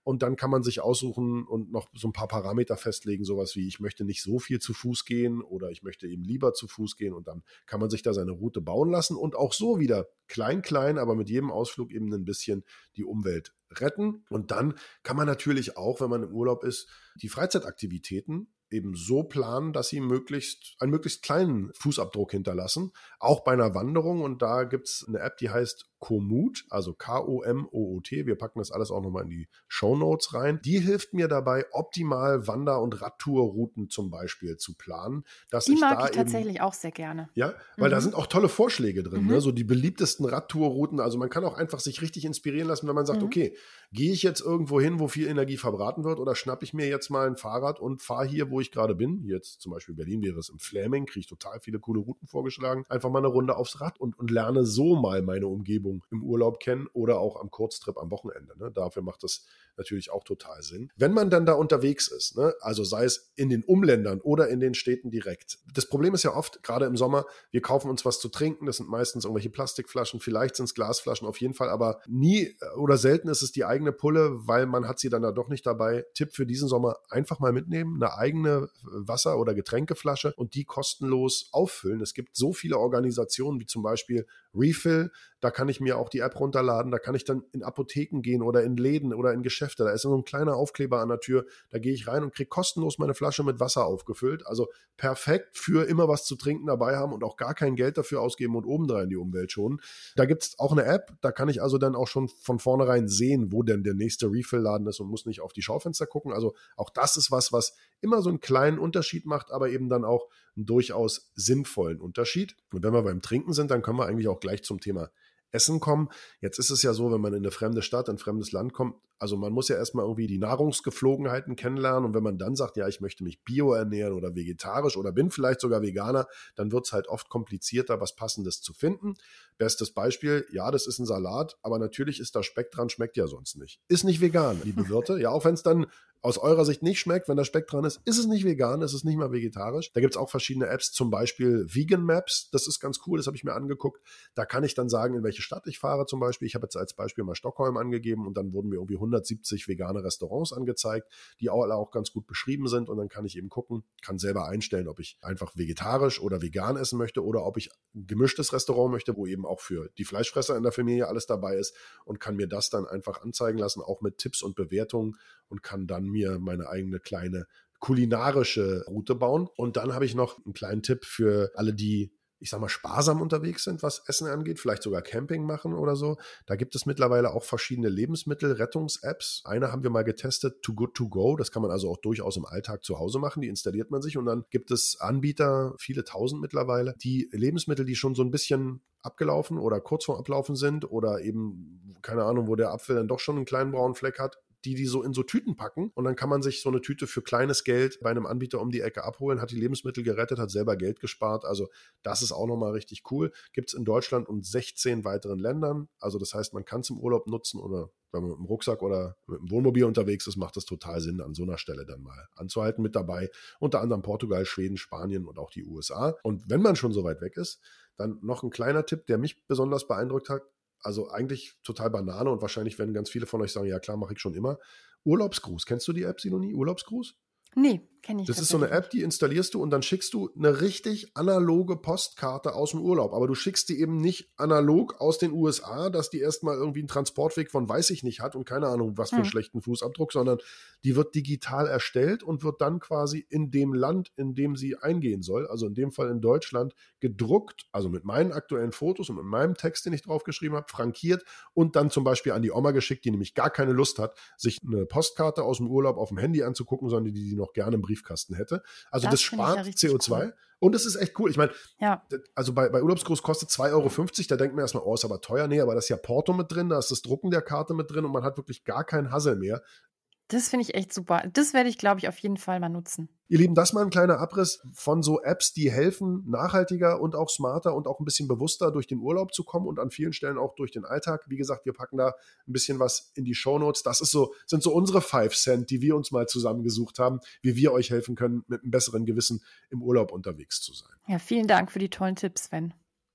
Speaker 2: und dann kann man sich aussuchen und noch so ein paar Parameter festlegen, sowas wie ich möchte nicht so viel zu Fuß gehen oder ich möchte eben lieber zu Fuß gehen und dann kann man sich da seine Route bauen lassen und auch so wieder klein, klein, aber mit jedem Ausflug eben ein bisschen die Umwelt retten. Und dann kann man natürlich auch, wenn man im Urlaub ist, die Freizeitaktivitäten eben so planen, dass sie möglichst einen möglichst kleinen Fußabdruck hinterlassen, auch bei einer Wanderung. Und da gibt es eine App, die heißt Komoot, also K O M O O T. Wir packen das alles auch nochmal in die Shownotes rein. Die hilft mir dabei, optimal Wander- und Radtourrouten zum Beispiel zu planen. Dass
Speaker 3: die
Speaker 2: ich
Speaker 3: mag
Speaker 2: da
Speaker 3: ich tatsächlich auch sehr gerne.
Speaker 2: Ja, weil
Speaker 3: mhm.
Speaker 2: da sind auch tolle Vorschläge drin,
Speaker 3: mhm.
Speaker 2: ne? So die beliebtesten Radtourrouten. Also man kann auch einfach sich richtig inspirieren lassen, wenn man sagt, mhm. okay, gehe ich jetzt irgendwo hin, wo viel Energie verbraten wird oder schnappe ich mir jetzt mal ein Fahrrad und fahre hier, wo ich gerade bin. Jetzt zum Beispiel Berlin wäre es im Fläming, kriege ich total viele coole Routen vorgeschlagen. Einfach mal eine Runde aufs Rad und, und lerne so mal meine Umgebung im Urlaub kennen oder auch am Kurztrip am Wochenende. Ne? Dafür macht das natürlich auch total Sinn. Wenn man dann da unterwegs ist, ne? Also sei es in den Umländern oder in den Städten direkt. Das Problem ist ja oft, gerade im Sommer, wir kaufen uns was zu trinken, das sind meistens irgendwelche Plastikflaschen, vielleicht sind es Glasflaschen, auf jeden Fall, aber nie oder selten ist es die eigene Pulle, weil man hat sie dann da doch nicht dabei. Tipp für diesen Sommer, einfach mal mitnehmen, eine eigene Wasser- oder Getränkeflasche und die kostenlos auffüllen. Es gibt so viele Organisationen wie zum Beispiel Refill, da kann ich mir auch die App runterladen, da kann ich dann in Apotheken gehen oder in Läden oder in Geschäfte, da ist so ein kleiner Aufkleber an der Tür, da gehe ich rein und kriege kostenlos meine Flasche mit Wasser aufgefüllt, also perfekt für immer was zu trinken dabei haben und auch gar kein Geld dafür ausgeben und obendrein die Umwelt schonen. Da gibt es auch eine App, da kann ich also dann auch schon von vornherein sehen, wo denn der nächste Refill-Laden ist und muss nicht auf die Schaufenster gucken, also auch das ist was, was immer so einen kleinen Unterschied macht, aber eben dann auch einen durchaus sinnvollen Unterschied. Und wenn wir beim Trinken sind, dann können wir eigentlich auch gleich zum Thema Essen kommen. Jetzt ist es ja so, wenn man in eine fremde Stadt, in ein fremdes Land kommt, also man muss ja erstmal irgendwie die Nahrungsgeflogenheiten kennenlernen und wenn man dann sagt, ja, ich möchte mich bio ernähren oder vegetarisch oder bin vielleicht sogar Veganer, dann wird es halt oft komplizierter, was Passendes zu finden. Bestes Beispiel, ja, das ist ein Salat, aber natürlich ist da Speck dran, schmeckt ja sonst nicht. Ist nicht vegan, liebe Wirte. Ja, auch wenn es dann aus eurer Sicht nicht schmeckt, wenn da Speck dran ist, ist es nicht vegan, ist es nicht mal vegetarisch. Da gibt es auch verschiedene Apps, zum Beispiel Vegan Maps, das ist ganz cool, das habe ich mir angeguckt. Da kann ich dann sagen, in welche Stadt ich fahre zum Beispiel. Ich habe jetzt als Beispiel mal Stockholm angegeben und dann wurden mir irgendwie hundertsiebzig vegane Restaurants angezeigt, die alle auch ganz gut beschrieben sind und dann kann ich eben gucken, kann selber einstellen, ob ich einfach vegetarisch oder vegan essen möchte oder ob ich ein gemischtes Restaurant möchte, wo eben auch für die Fleischfresser in der Familie alles dabei ist und kann mir das dann einfach anzeigen lassen, auch mit Tipps und Bewertungen und kann dann mir meine eigene kleine kulinarische Route bauen. Und dann habe ich noch einen kleinen Tipp für alle, die, ich sag mal, sparsam unterwegs sind, was Essen angeht, vielleicht sogar Camping machen oder so. Da gibt es mittlerweile auch verschiedene Lebensmittel-Rettungs-Apps. Eine haben wir mal getestet, Too Good To Go. Das kann man also auch durchaus im Alltag zu Hause machen. Die installiert man sich und dann gibt es Anbieter, viele tausend mittlerweile, die Lebensmittel, die schon so ein bisschen abgelaufen oder kurz vor Ablaufen sind oder eben, keine Ahnung, wo der Apfel dann doch schon einen kleinen braunen Fleck hat, die die so in so Tüten packen und dann kann man sich so eine Tüte für kleines Geld bei einem Anbieter um die Ecke abholen, hat die Lebensmittel gerettet, hat selber Geld gespart, also das ist auch nochmal richtig cool. Gibt es in Deutschland und sechzehn weiteren Ländern, also das heißt, man kann es im Urlaub nutzen oder wenn man mit dem Rucksack oder mit dem Wohnmobil unterwegs ist, macht es total Sinn, an so einer Stelle dann mal anzuhalten. Mit dabei unter anderem Portugal, Schweden, Spanien und auch die U S A. Und wenn man schon so weit weg ist, dann noch ein kleiner Tipp, der mich besonders beeindruckt hat. Also eigentlich total Banane und wahrscheinlich werden ganz viele von euch sagen, ja klar, mache ich schon immer. Urlaubsgruß. Kennst du die App, Sidonie? Urlaubsgruß?
Speaker 3: Nee, kenne ich
Speaker 2: Das ist so eine App, die installierst du und dann schickst du eine richtig analoge Postkarte aus dem Urlaub. Aber du schickst die eben nicht analog aus den U S A, dass die erstmal irgendwie einen Transportweg von weiß ich nicht hat und keine Ahnung, was für einen hm. schlechten Fußabdruck, sondern die wird digital erstellt und wird dann quasi in dem Land, in dem sie eingehen soll, also in dem Fall in Deutschland, gedruckt, also mit meinen aktuellen Fotos und mit meinem Text, den ich draufgeschrieben habe, frankiert und dann zum Beispiel an die Oma geschickt, die nämlich gar keine Lust hat, sich eine Postkarte aus dem Urlaub auf dem Handy anzugucken, sondern die die noch gerne im Briefkasten hätte. Also das, das spart ja C O zwei cool. Und es ist echt cool. Ich meine, ja. also bei, bei Urlaubsgruß kostet zwei Euro fünfzig, da denkt man erstmal, oh, ist aber teuer. Nee, aber da ist ja Porto mit drin, da ist das Drucken der Karte mit drin und man hat wirklich gar keinen Hassel mehr.
Speaker 3: Das finde ich echt super. Das werde ich, glaube ich, auf jeden Fall mal nutzen.
Speaker 2: Ihr Lieben, das mal ein kleiner Abriss von so Apps, die helfen, nachhaltiger und auch smarter und auch ein bisschen bewusster durch den Urlaub zu kommen und an vielen Stellen auch durch den Alltag. Wie gesagt, wir packen da ein bisschen was in die Shownotes. Das ist so, sind so unsere Five Cent, die wir uns mal zusammengesucht haben, wie wir euch helfen können, mit einem besseren Gewissen im Urlaub unterwegs zu sein.
Speaker 3: Ja, vielen Dank für die tollen Tipps, Sven.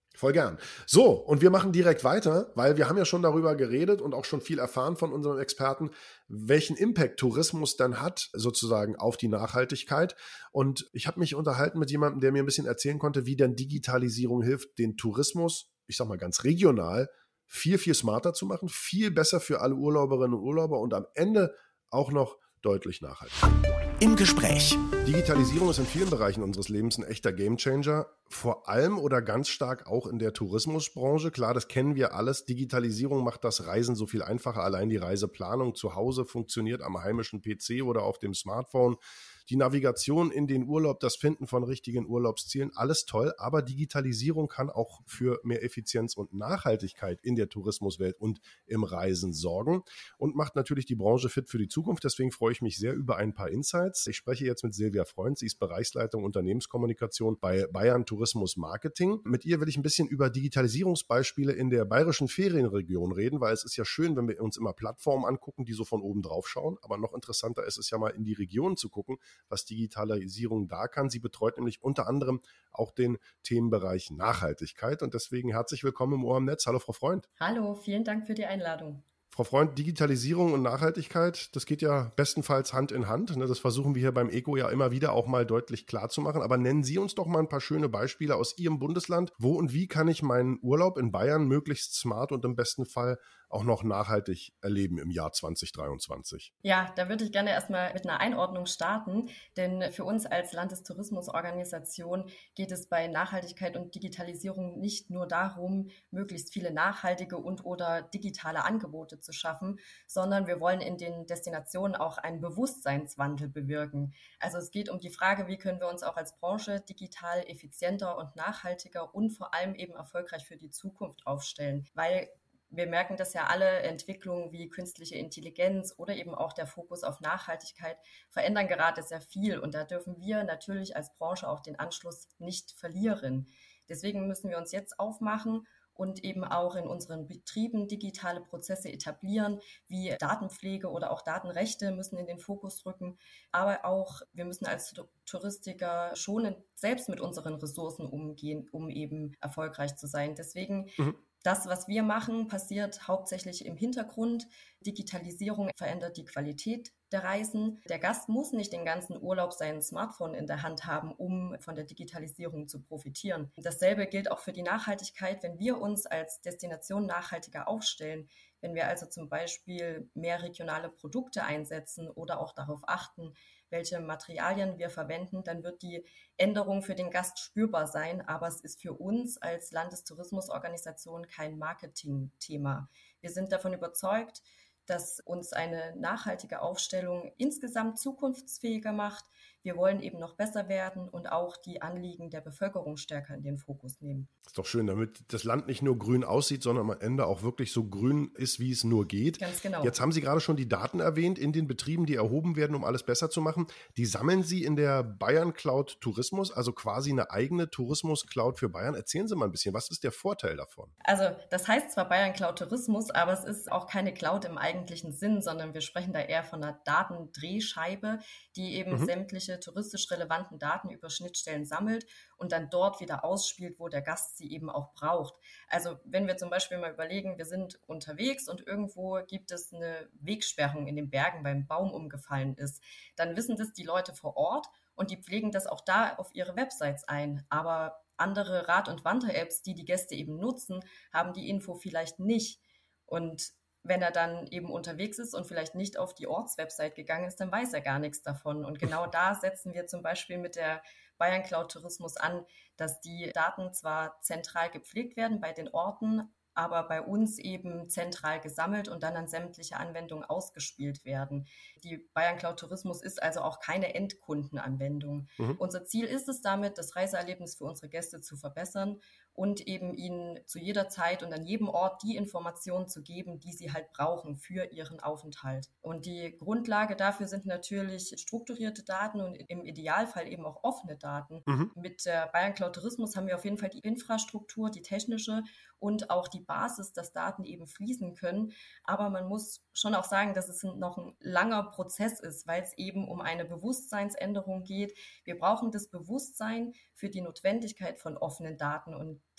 Speaker 2: Voll gern. So, und wir machen direkt weiter, weil wir haben ja schon darüber geredet und auch schon viel erfahren von unseren Experten, welchen Impact Tourismus dann hat, sozusagen auf die Nachhaltigkeit. Und ich habe mich unterhalten mit jemandem, der mir ein bisschen erzählen konnte, wie denn Digitalisierung hilft, den Tourismus, ich sag mal ganz regional, viel, viel smarter zu machen, viel besser für alle Urlauberinnen und Urlauber und am Ende auch noch deutlich nachhaltiger.
Speaker 1: Im Gespräch.
Speaker 2: Digitalisierung ist in vielen Bereichen unseres Lebens ein echter Gamechanger, vor allem oder ganz stark auch in der Tourismusbranche. Klar, das kennen wir alles. Digitalisierung macht das Reisen so viel einfacher. Allein die Reiseplanung zu Hause funktioniert am heimischen P C oder auf dem Smartphone. Die Navigation in den Urlaub, das Finden von richtigen Urlaubszielen, alles toll. Aber Digitalisierung kann auch für mehr Effizienz und Nachhaltigkeit in der Tourismuswelt und im Reisen sorgen und macht natürlich die Branche fit für die Zukunft. Deswegen freue ich mich sehr über ein paar Insights. Ich spreche jetzt mit Silvia Freund. Sie ist Bereichsleitung Unternehmenskommunikation bei Bayern Tourismus Marketing. Mit ihr will ich ein bisschen über Digitalisierungsbeispiele in der bayerischen Ferienregion reden, weil es ist ja schön, wenn wir uns immer Plattformen angucken, die so von oben drauf schauen. Aber noch interessanter ist es ja mal in die Region zu gucken, was Digitalisierung da kann. Sie betreut nämlich unter anderem auch den Themenbereich Nachhaltigkeit und deswegen herzlich willkommen im Ohr am Netz. Hallo Frau Freund.
Speaker 6: Hallo, vielen Dank für die Einladung.
Speaker 2: Frau Freund, Digitalisierung und Nachhaltigkeit, das geht ja bestenfalls Hand in Hand. Das versuchen wir hier beim E C O ja immer wieder auch mal deutlich klar zu machen. Aber nennen Sie uns doch mal ein paar schöne Beispiele aus Ihrem Bundesland. Wo und wie kann ich meinen Urlaub in Bayern möglichst smart und im besten Fall auch noch nachhaltig erleben im Jahr zwanzig dreiundzwanzig?
Speaker 6: Ja, da würde ich gerne erstmal mit einer Einordnung starten, denn für uns als Landestourismusorganisation geht es bei Nachhaltigkeit und Digitalisierung nicht nur darum, möglichst viele nachhaltige und oder digitale Angebote zu schaffen, sondern wir wollen in den Destinationen auch einen Bewusstseinswandel bewirken. Also es geht um die Frage, wie können wir uns auch als Branche digital effizienter und nachhaltiger und vor allem eben erfolgreich für die Zukunft aufstellen, weil wir merken, dass ja alle Entwicklungen wie künstliche Intelligenz oder eben auch der Fokus auf Nachhaltigkeit verändern gerade sehr viel. Und da dürfen wir natürlich als Branche auch den Anschluss nicht verlieren. Deswegen müssen wir uns jetzt aufmachen und eben auch in unseren Betrieben digitale Prozesse etablieren, wie Datenpflege oder auch Datenrechte müssen in den Fokus rücken. Aber auch wir müssen als Touristiker schonend selbst mit unseren Ressourcen umgehen, um eben erfolgreich zu sein. Deswegen mhm. Das, was wir machen, passiert hauptsächlich im Hintergrund. Digitalisierung verändert die Qualität der Reisen. Der Gast muss nicht den ganzen Urlaub sein Smartphone in der Hand haben, um von der Digitalisierung zu profitieren. Dasselbe gilt auch für die Nachhaltigkeit, wenn wir uns als Destination nachhaltiger aufstellen. Wenn wir also zum Beispiel mehr regionale Produkte einsetzen oder auch darauf achten, welche Materialien wir verwenden, dann wird die Änderung für den Gast spürbar sein. Aber es ist für uns als Landestourismusorganisation kein Marketingthema. Wir sind davon überzeugt, dass uns eine nachhaltige Aufstellung insgesamt zukunftsfähiger macht. Wir wollen eben noch besser werden und auch die Anliegen der Bevölkerung stärker in den Fokus nehmen.
Speaker 2: Ist doch schön, damit das Land nicht nur grün aussieht, sondern am Ende auch wirklich so grün ist, wie es nur geht.
Speaker 6: Ganz genau.
Speaker 2: Jetzt haben Sie gerade schon die Daten erwähnt in den Betrieben, die erhoben werden, um alles besser zu machen. Die sammeln Sie in der Bayern Cloud Tourismus, also quasi eine eigene Tourismus-Cloud für Bayern. Erzählen Sie mal ein bisschen, was ist der Vorteil davon?
Speaker 6: Also das heißt zwar Bayern Cloud Tourismus, aber es ist auch keine Cloud im eigentlichen Sinn, sondern wir sprechen da eher von einer Datendrehscheibe, die eben mhm. sämtliche touristisch relevanten Daten über Schnittstellen sammelt und dann dort wieder ausspielt, wo der Gast sie eben auch braucht. Also wenn wir zum Beispiel mal überlegen, wir sind unterwegs und irgendwo gibt es eine Wegsperrung in den Bergen, weil ein Baum umgefallen ist, dann wissen das die Leute vor Ort und die pflegen das auch da auf ihre Websites ein. Aber andere Rad- und Wander-Apps, die die Gäste eben nutzen, haben die Info vielleicht nicht. Und wenn er dann eben unterwegs ist und vielleicht nicht auf die Ortswebsite gegangen ist, dann weiß er gar nichts davon. Und genau da setzen wir zum Beispiel mit der Bayern Cloud Tourismus an, dass die Daten zwar zentral gepflegt werden bei den Orten, aber bei uns eben zentral gesammelt und dann an sämtliche Anwendungen ausgespielt werden. Die Bayern Cloud Tourismus ist also auch keine Endkundenanwendung. Mhm. Unser Ziel ist es damit, das Reiseerlebnis für unsere Gäste zu verbessern und eben ihnen zu jeder Zeit und an jedem Ort die Informationen zu geben, die sie halt brauchen für ihren Aufenthalt. Und die Grundlage dafür sind natürlich strukturierte Daten und im Idealfall eben auch offene Daten. Mhm. Mit der Bayern Cloud Tourismus haben wir auf jeden Fall die Infrastruktur, die technische und auch die Basis, dass Daten eben fließen können. Aber man muss schon auch sagen, dass es noch ein langer Prozess ist, weil es eben um eine Bewusstseinsänderung geht. Wir brauchen das Bewusstsein für die Notwendigkeit von offenen Daten und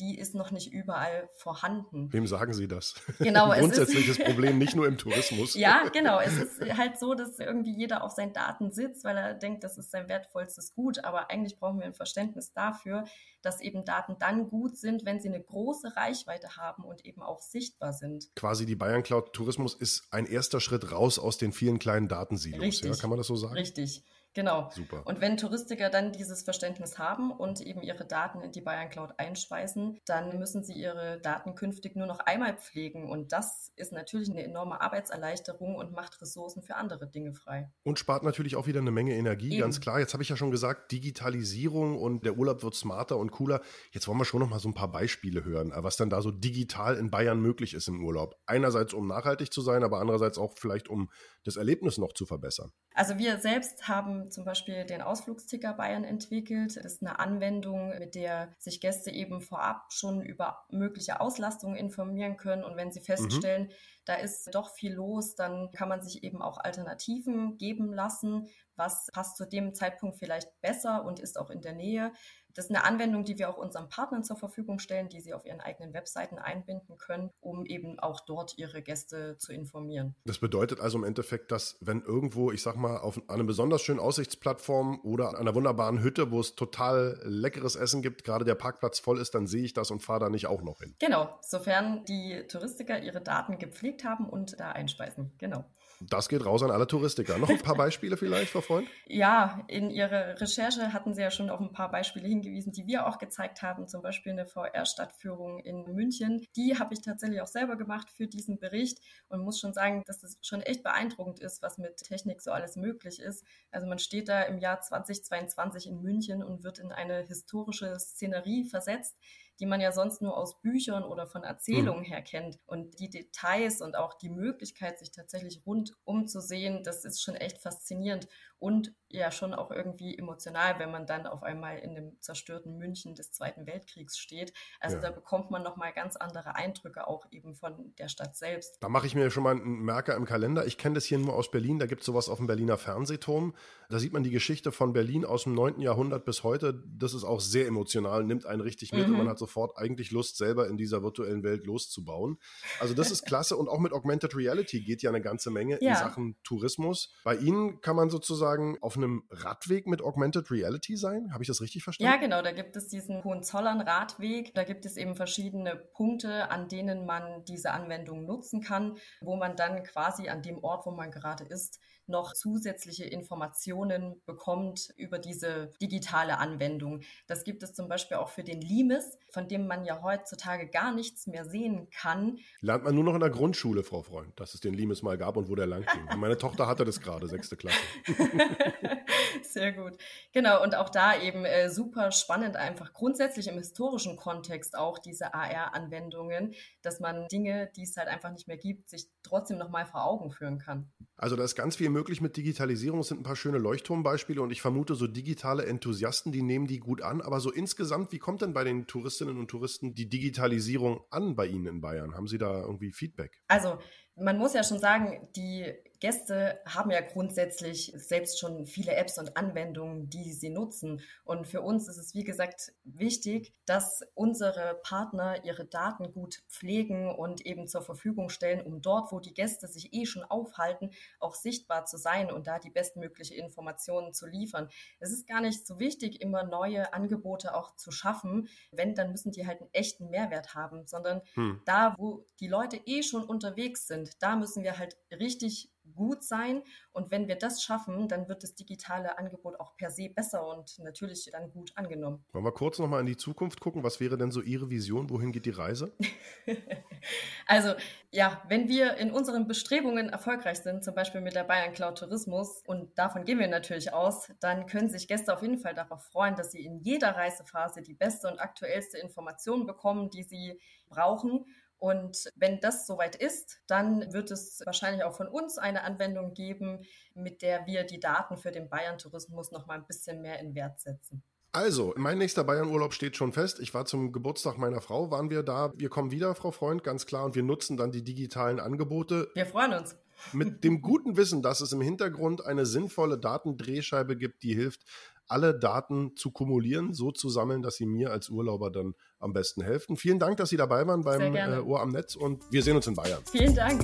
Speaker 6: die ist noch nicht überall vorhanden.
Speaker 2: Wem sagen Sie das?
Speaker 6: Genau,
Speaker 2: Ein grundsätzliches Problem, nicht nur im Tourismus.
Speaker 6: Ja, genau. Es ist halt so, dass irgendwie jeder auf seinen Daten sitzt, weil er denkt, das ist sein wertvollstes Gut. Aber eigentlich brauchen wir ein Verständnis dafür, dass eben Daten dann gut sind, wenn sie eine große Reichweite haben und eben auch sichtbar sind.
Speaker 2: Quasi die Bayern Cloud Tourismus ist ein erster Schritt raus aus den vielen kleinen Datensilos.
Speaker 6: Richtig.
Speaker 2: Ja, kann man das so sagen?
Speaker 6: Richtig. Genau.
Speaker 2: Super.
Speaker 6: Und wenn Touristiker dann dieses Verständnis haben und eben ihre Daten in die Bayern Cloud einspeisen, dann müssen sie ihre Daten künftig nur noch einmal pflegen. Und das ist natürlich eine enorme Arbeitserleichterung und macht Ressourcen für andere Dinge frei.
Speaker 2: Und spart natürlich auch wieder eine Menge Energie,
Speaker 6: Eben.
Speaker 2: ganz klar. Jetzt habe ich ja schon gesagt, Digitalisierung und der Urlaub wird smarter und cooler. Jetzt wollen wir schon noch mal so ein paar Beispiele hören, was dann da so digital in Bayern möglich ist im Urlaub. Einerseits, um nachhaltig zu sein, aber andererseits auch vielleicht, um das Erlebnis noch zu verbessern.
Speaker 6: Also wir selbst haben zum Beispiel den Ausflugsticker Bayern entwickelt. Das ist eine Anwendung, mit der sich Gäste eben vorab schon über mögliche Auslastungen informieren können. Und wenn sie feststellen, mhm. da ist doch viel los, dann kann man sich eben auch Alternativen geben lassen. Was passt zu dem Zeitpunkt vielleicht besser und ist auch in der Nähe. Das ist eine Anwendung, die wir auch unseren Partnern zur Verfügung stellen, die sie auf ihren eigenen Webseiten einbinden können, um eben auch dort ihre Gäste zu informieren.
Speaker 2: Das bedeutet also im Endeffekt, dass wenn irgendwo, ich sag mal, auf einer besonders schönen Aussichtsplattform oder an einer wunderbaren Hütte, wo es total leckeres Essen gibt, gerade der Parkplatz voll ist, dann sehe ich das und fahre da nicht auch noch hin.
Speaker 6: Genau, sofern die Touristiker ihre Daten gepflegt haben und da einspeisen. Genau.
Speaker 2: Das geht raus an alle Touristiker. Noch ein paar Beispiele vielleicht, Frau Freund?
Speaker 6: Ja, in Ihrer Recherche hatten Sie ja schon auf ein paar Beispiele hingewiesen, die wir auch gezeigt haben, zum Beispiel eine V R-Stadtführung in München. Die habe ich tatsächlich auch selber gemacht für diesen Bericht und muss schon sagen, dass es schon echt beeindruckend ist, was mit Technik so alles möglich ist. Also man steht da im Jahr zweitausendzweiundzwanzig in München und wird in eine historische Szenerie versetzt, die man ja sonst nur aus Büchern oder von Erzählungen her kennt. Und die Details und auch die Möglichkeit, sich tatsächlich rundum zu sehen, das ist schon echt faszinierend und ja schon auch irgendwie emotional, wenn man dann auf einmal in dem zerstörten München des Zweiten Weltkriegs steht. Also ja. Da bekommt man nochmal ganz andere Eindrücke auch eben von der Stadt selbst.
Speaker 2: Da mache ich mir schon mal einen Merker im Kalender. Ich kenne das hier nur aus Berlin, da gibt es sowas auf dem Berliner Fernsehturm. Da sieht man die Geschichte von Berlin aus dem neunten Jahrhundert bis heute. Das ist auch sehr emotional, nimmt einen richtig mit mhm. und man hat sofort eigentlich Lust, selber in dieser virtuellen Welt loszubauen. Also das ist klasse und auch mit Augmented Reality geht ja eine ganze Menge ja. in Sachen Tourismus. Bei Ihnen kann man sozusagen auf einem Radweg mit Augmented Reality sein? Habe ich das richtig verstanden?
Speaker 6: Ja, genau. Da gibt es diesen Hohenzollern-Radweg. Da gibt es eben verschiedene Punkte, an denen man diese Anwendung nutzen kann, wo man dann quasi an dem Ort, wo man gerade ist, noch zusätzliche Informationen bekommt über diese digitale Anwendung. Das gibt es zum Beispiel auch für den Limes, von dem man ja heutzutage gar nichts mehr sehen kann.
Speaker 2: Lernt man nur noch in der Grundschule, Frau Freund, dass es den Limes mal gab und wo der lang ging. Meine Tochter hatte das gerade, sechste Klasse.
Speaker 6: Sehr gut. Genau, und auch da eben äh, super spannend, einfach grundsätzlich im historischen Kontext auch diese A R-Anwendungen, dass man Dinge, die es halt einfach nicht mehr gibt, sich trotzdem nochmal vor Augen führen kann.
Speaker 2: Also da ist ganz viel möglich mit Digitalisierung. Es sind ein paar schöne Leuchtturmbeispiele und ich vermute, so digitale Enthusiasten, die nehmen die gut an. Aber so insgesamt, wie kommt denn bei den Touristinnen und Touristen die Digitalisierung an bei Ihnen in Bayern? Haben Sie da irgendwie Feedback?
Speaker 6: Also man muss ja schon sagen, die Gäste haben ja grundsätzlich selbst schon viele Apps und Anwendungen, die sie nutzen. Und für uns ist es, wie gesagt, wichtig, dass unsere Partner ihre Daten gut pflegen und eben zur Verfügung stellen, um dort, wo die Gäste sich eh schon aufhalten, auch sichtbar zu sein und da die bestmögliche Informationen zu liefern. Es ist gar nicht so wichtig, immer neue Angebote auch zu schaffen. Wenn, dann müssen die halt einen echten Mehrwert haben, sondern hm. da, wo die Leute eh schon unterwegs sind, da müssen wir halt richtig gut sein. Und wenn wir das schaffen, dann wird das digitale Angebot auch per se besser und natürlich dann gut angenommen.
Speaker 2: Wollen wir kurz nochmal in die Zukunft gucken? Was wäre denn so Ihre Vision? Wohin geht die Reise?
Speaker 6: Also ja, wenn wir in unseren Bestrebungen erfolgreich sind, zum Beispiel mit der Bayern Cloud Tourismus, und davon gehen wir natürlich aus, dann können sich Gäste auf jeden Fall darauf freuen, dass sie in jeder Reisephase die beste und aktuellste Information bekommen, die sie brauchen. Und wenn das soweit ist, dann wird es wahrscheinlich auch von uns eine Anwendung geben, mit der wir die Daten für den Bayern-Tourismus noch mal ein bisschen mehr in Wert setzen.
Speaker 2: Also, mein nächster Bayern-Urlaub steht schon fest. Ich war zum Geburtstag meiner Frau, waren wir da. Wir kommen wieder, Frau Freund, ganz klar. Und wir nutzen dann die digitalen Angebote.
Speaker 6: Wir freuen uns.
Speaker 2: Mit dem guten Wissen, dass es im Hintergrund eine sinnvolle Datendrehscheibe gibt, die hilft, alle Daten zu kumulieren, so zu sammeln, dass sie mir als Urlauber dann am besten helfen. Vielen Dank, dass Sie dabei waren beim äh, Ohr am Netz und wir sehen uns in Bayern.
Speaker 6: Vielen Dank.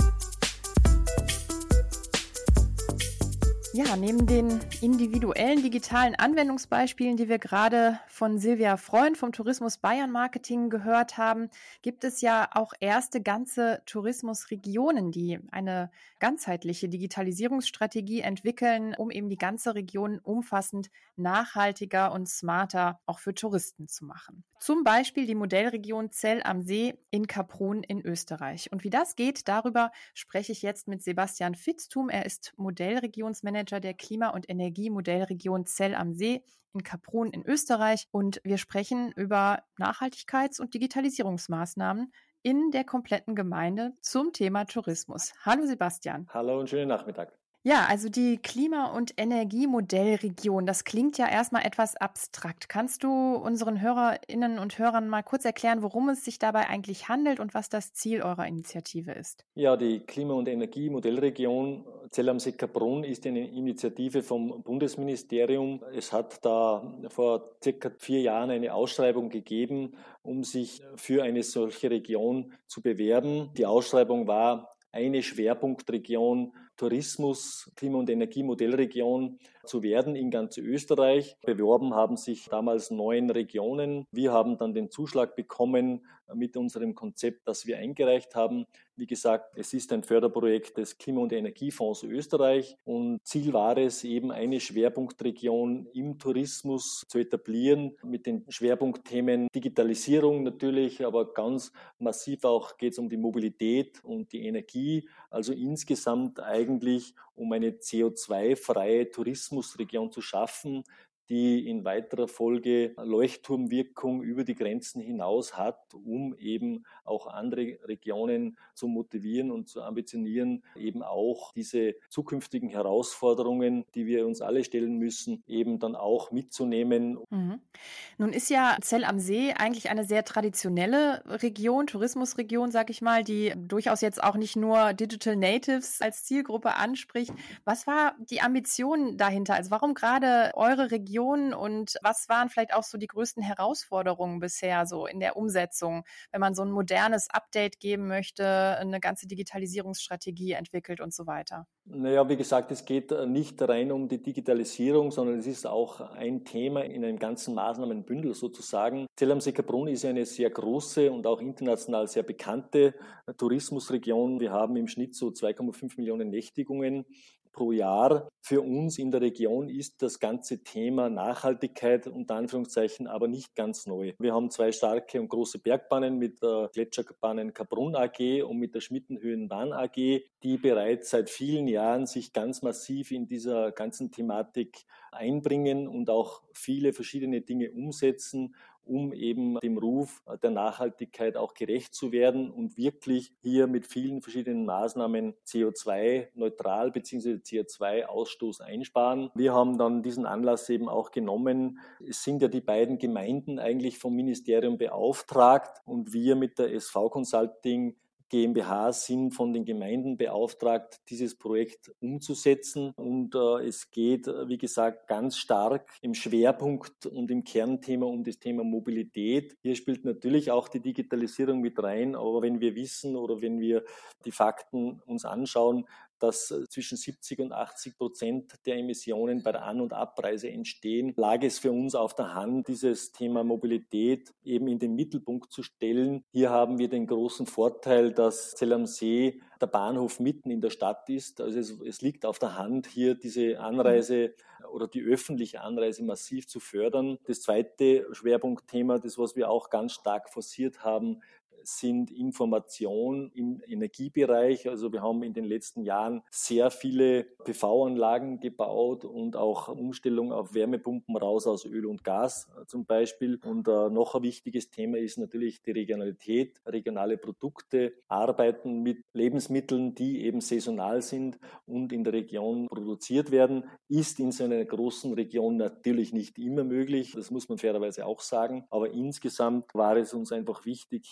Speaker 3: Ja, neben den individuellen digitalen Anwendungsbeispielen, die wir gerade von Silvia Freund vom Tourismus Bayern Marketing gehört haben, gibt es ja auch erste ganze Tourismusregionen, die eine ganzheitliche Digitalisierungsstrategie entwickeln, um eben die ganze Region umfassend nachhaltiger und smarter auch für Touristen zu machen. Zum Beispiel die Modellregion Zell am See in Kaprun in Österreich. Und wie das geht, darüber spreche ich jetzt mit Sebastian Vitzthum. Er ist Modellregionsmanager der Klima- und Energiemodellregion Zell am See in Kaprun in Österreich. Und wir sprechen über Nachhaltigkeits- und Digitalisierungsmaßnahmen in der kompletten Gemeinde zum Thema Tourismus. Hallo Sebastian.
Speaker 7: Hallo und schönen Nachmittag.
Speaker 3: Ja, also die Klima- und Energiemodellregion, das klingt ja erstmal etwas abstrakt. Kannst du unseren Hörerinnen und Hörern mal kurz erklären, worum es sich dabei eigentlich handelt und was das Ziel eurer Initiative ist?
Speaker 7: Ja, die Klima- und Energiemodellregion Zell am See Kaprun ist eine Initiative vom Bundesministerium. Es hat da vor circa vier Jahren eine Ausschreibung gegeben, um sich für eine solche Region zu bewerben. Die Ausschreibung war eine Schwerpunktregion Tourismus, Klima- und Energiemodellregion zu werden in ganz Österreich. Beworben haben sich damals neun Regionen. Wir haben dann den Zuschlag bekommen mit unserem Konzept, das wir eingereicht haben. Wie gesagt, es ist ein Förderprojekt des Klima- und Energiefonds Österreich und Ziel war es eben, eine Schwerpunktregion im Tourismus zu etablieren mit den Schwerpunktthemen Digitalisierung natürlich, aber ganz massiv auch geht es um die Mobilität und die Energie, also insgesamt eigentlich um eine C O zwei freie Tourismusregion zu schaffen, die in weiterer Folge Leuchtturmwirkung über die Grenzen hinaus hat, um eben auch andere Regionen zu motivieren und zu ambitionieren, eben auch diese zukünftigen Herausforderungen, die wir uns alle stellen müssen, eben dann auch mitzunehmen.
Speaker 3: Mhm. Nun ist ja Zell am See eigentlich eine sehr traditionelle Region, Tourismusregion, sag ich mal, die durchaus jetzt auch nicht nur Digital Natives als Zielgruppe anspricht. Was war die Ambition dahinter? Also warum gerade eure Region und was waren vielleicht auch so die größten Herausforderungen bisher so in der Umsetzung, wenn man so ein modernes Update geben möchte, eine ganze Digitalisierungsstrategie entwickelt und so weiter?
Speaker 7: Naja, wie gesagt, es geht nicht rein um die Digitalisierung, sondern es ist auch ein Thema in einem ganzen Maßnahmenbündel sozusagen. Zell am See Kaprun ist eine sehr große und auch international sehr bekannte Tourismusregion. Wir haben im Schnitt so zwei Komma fünf Millionen Nächtigungen pro Jahr. Für uns in der Region ist das ganze Thema Nachhaltigkeit unter Anführungszeichen aber nicht ganz neu. Wir haben zwei starke und große Bergbahnen mit der Gletscherbahnen Kaprun A G und mit der Schmittenhöhenbahn A G, die bereits seit vielen Jahren sich ganz massiv in dieser ganzen Thematik einbringen und auch viele verschiedene Dinge umsetzen, um eben dem Ruf der Nachhaltigkeit auch gerecht zu werden und wirklich hier mit vielen verschiedenen Maßnahmen C O zwei neutral bzw. C O zwei Ausstoß einsparen. Wir haben dann diesen Anlass eben auch genommen. Es sind ja die beiden Gemeinden eigentlich vom Ministerium beauftragt und wir mit der S V Consulting GmbH sind von den Gemeinden beauftragt, dieses Projekt umzusetzen. Und äh, es geht, wie gesagt, ganz stark im Schwerpunkt und im Kernthema um das Thema Mobilität. Hier spielt natürlich auch die Digitalisierung mit rein. Aber wenn wir wissen oder wenn wir die Fakten uns anschauen, dass zwischen siebzig und achtzig Prozent der Emissionen bei der An- und Abreise entstehen, lag es für uns auf der Hand, dieses Thema Mobilität eben in den Mittelpunkt zu stellen. Hier haben wir den großen Vorteil, dass Zell am See der Bahnhof mitten in der Stadt ist. Also es, es liegt auf der Hand, hier diese Anreise oder die öffentliche Anreise massiv zu fördern. Das zweite Schwerpunktthema, das was wir auch ganz stark forciert haben, sind Information im Energiebereich. Also wir haben in den letzten Jahren sehr viele P V-Anlagen gebaut und auch Umstellung auf Wärmepumpen raus aus Öl und Gas zum Beispiel. Und äh, noch ein wichtiges Thema ist natürlich die Regionalität, regionale Produkte, Arbeiten mit Lebensmitteln, die eben saisonal sind und in der Region produziert werden, ist in so einer großen Region natürlich nicht immer möglich. Das muss man fairerweise auch sagen. Aber insgesamt war es uns einfach wichtig, hier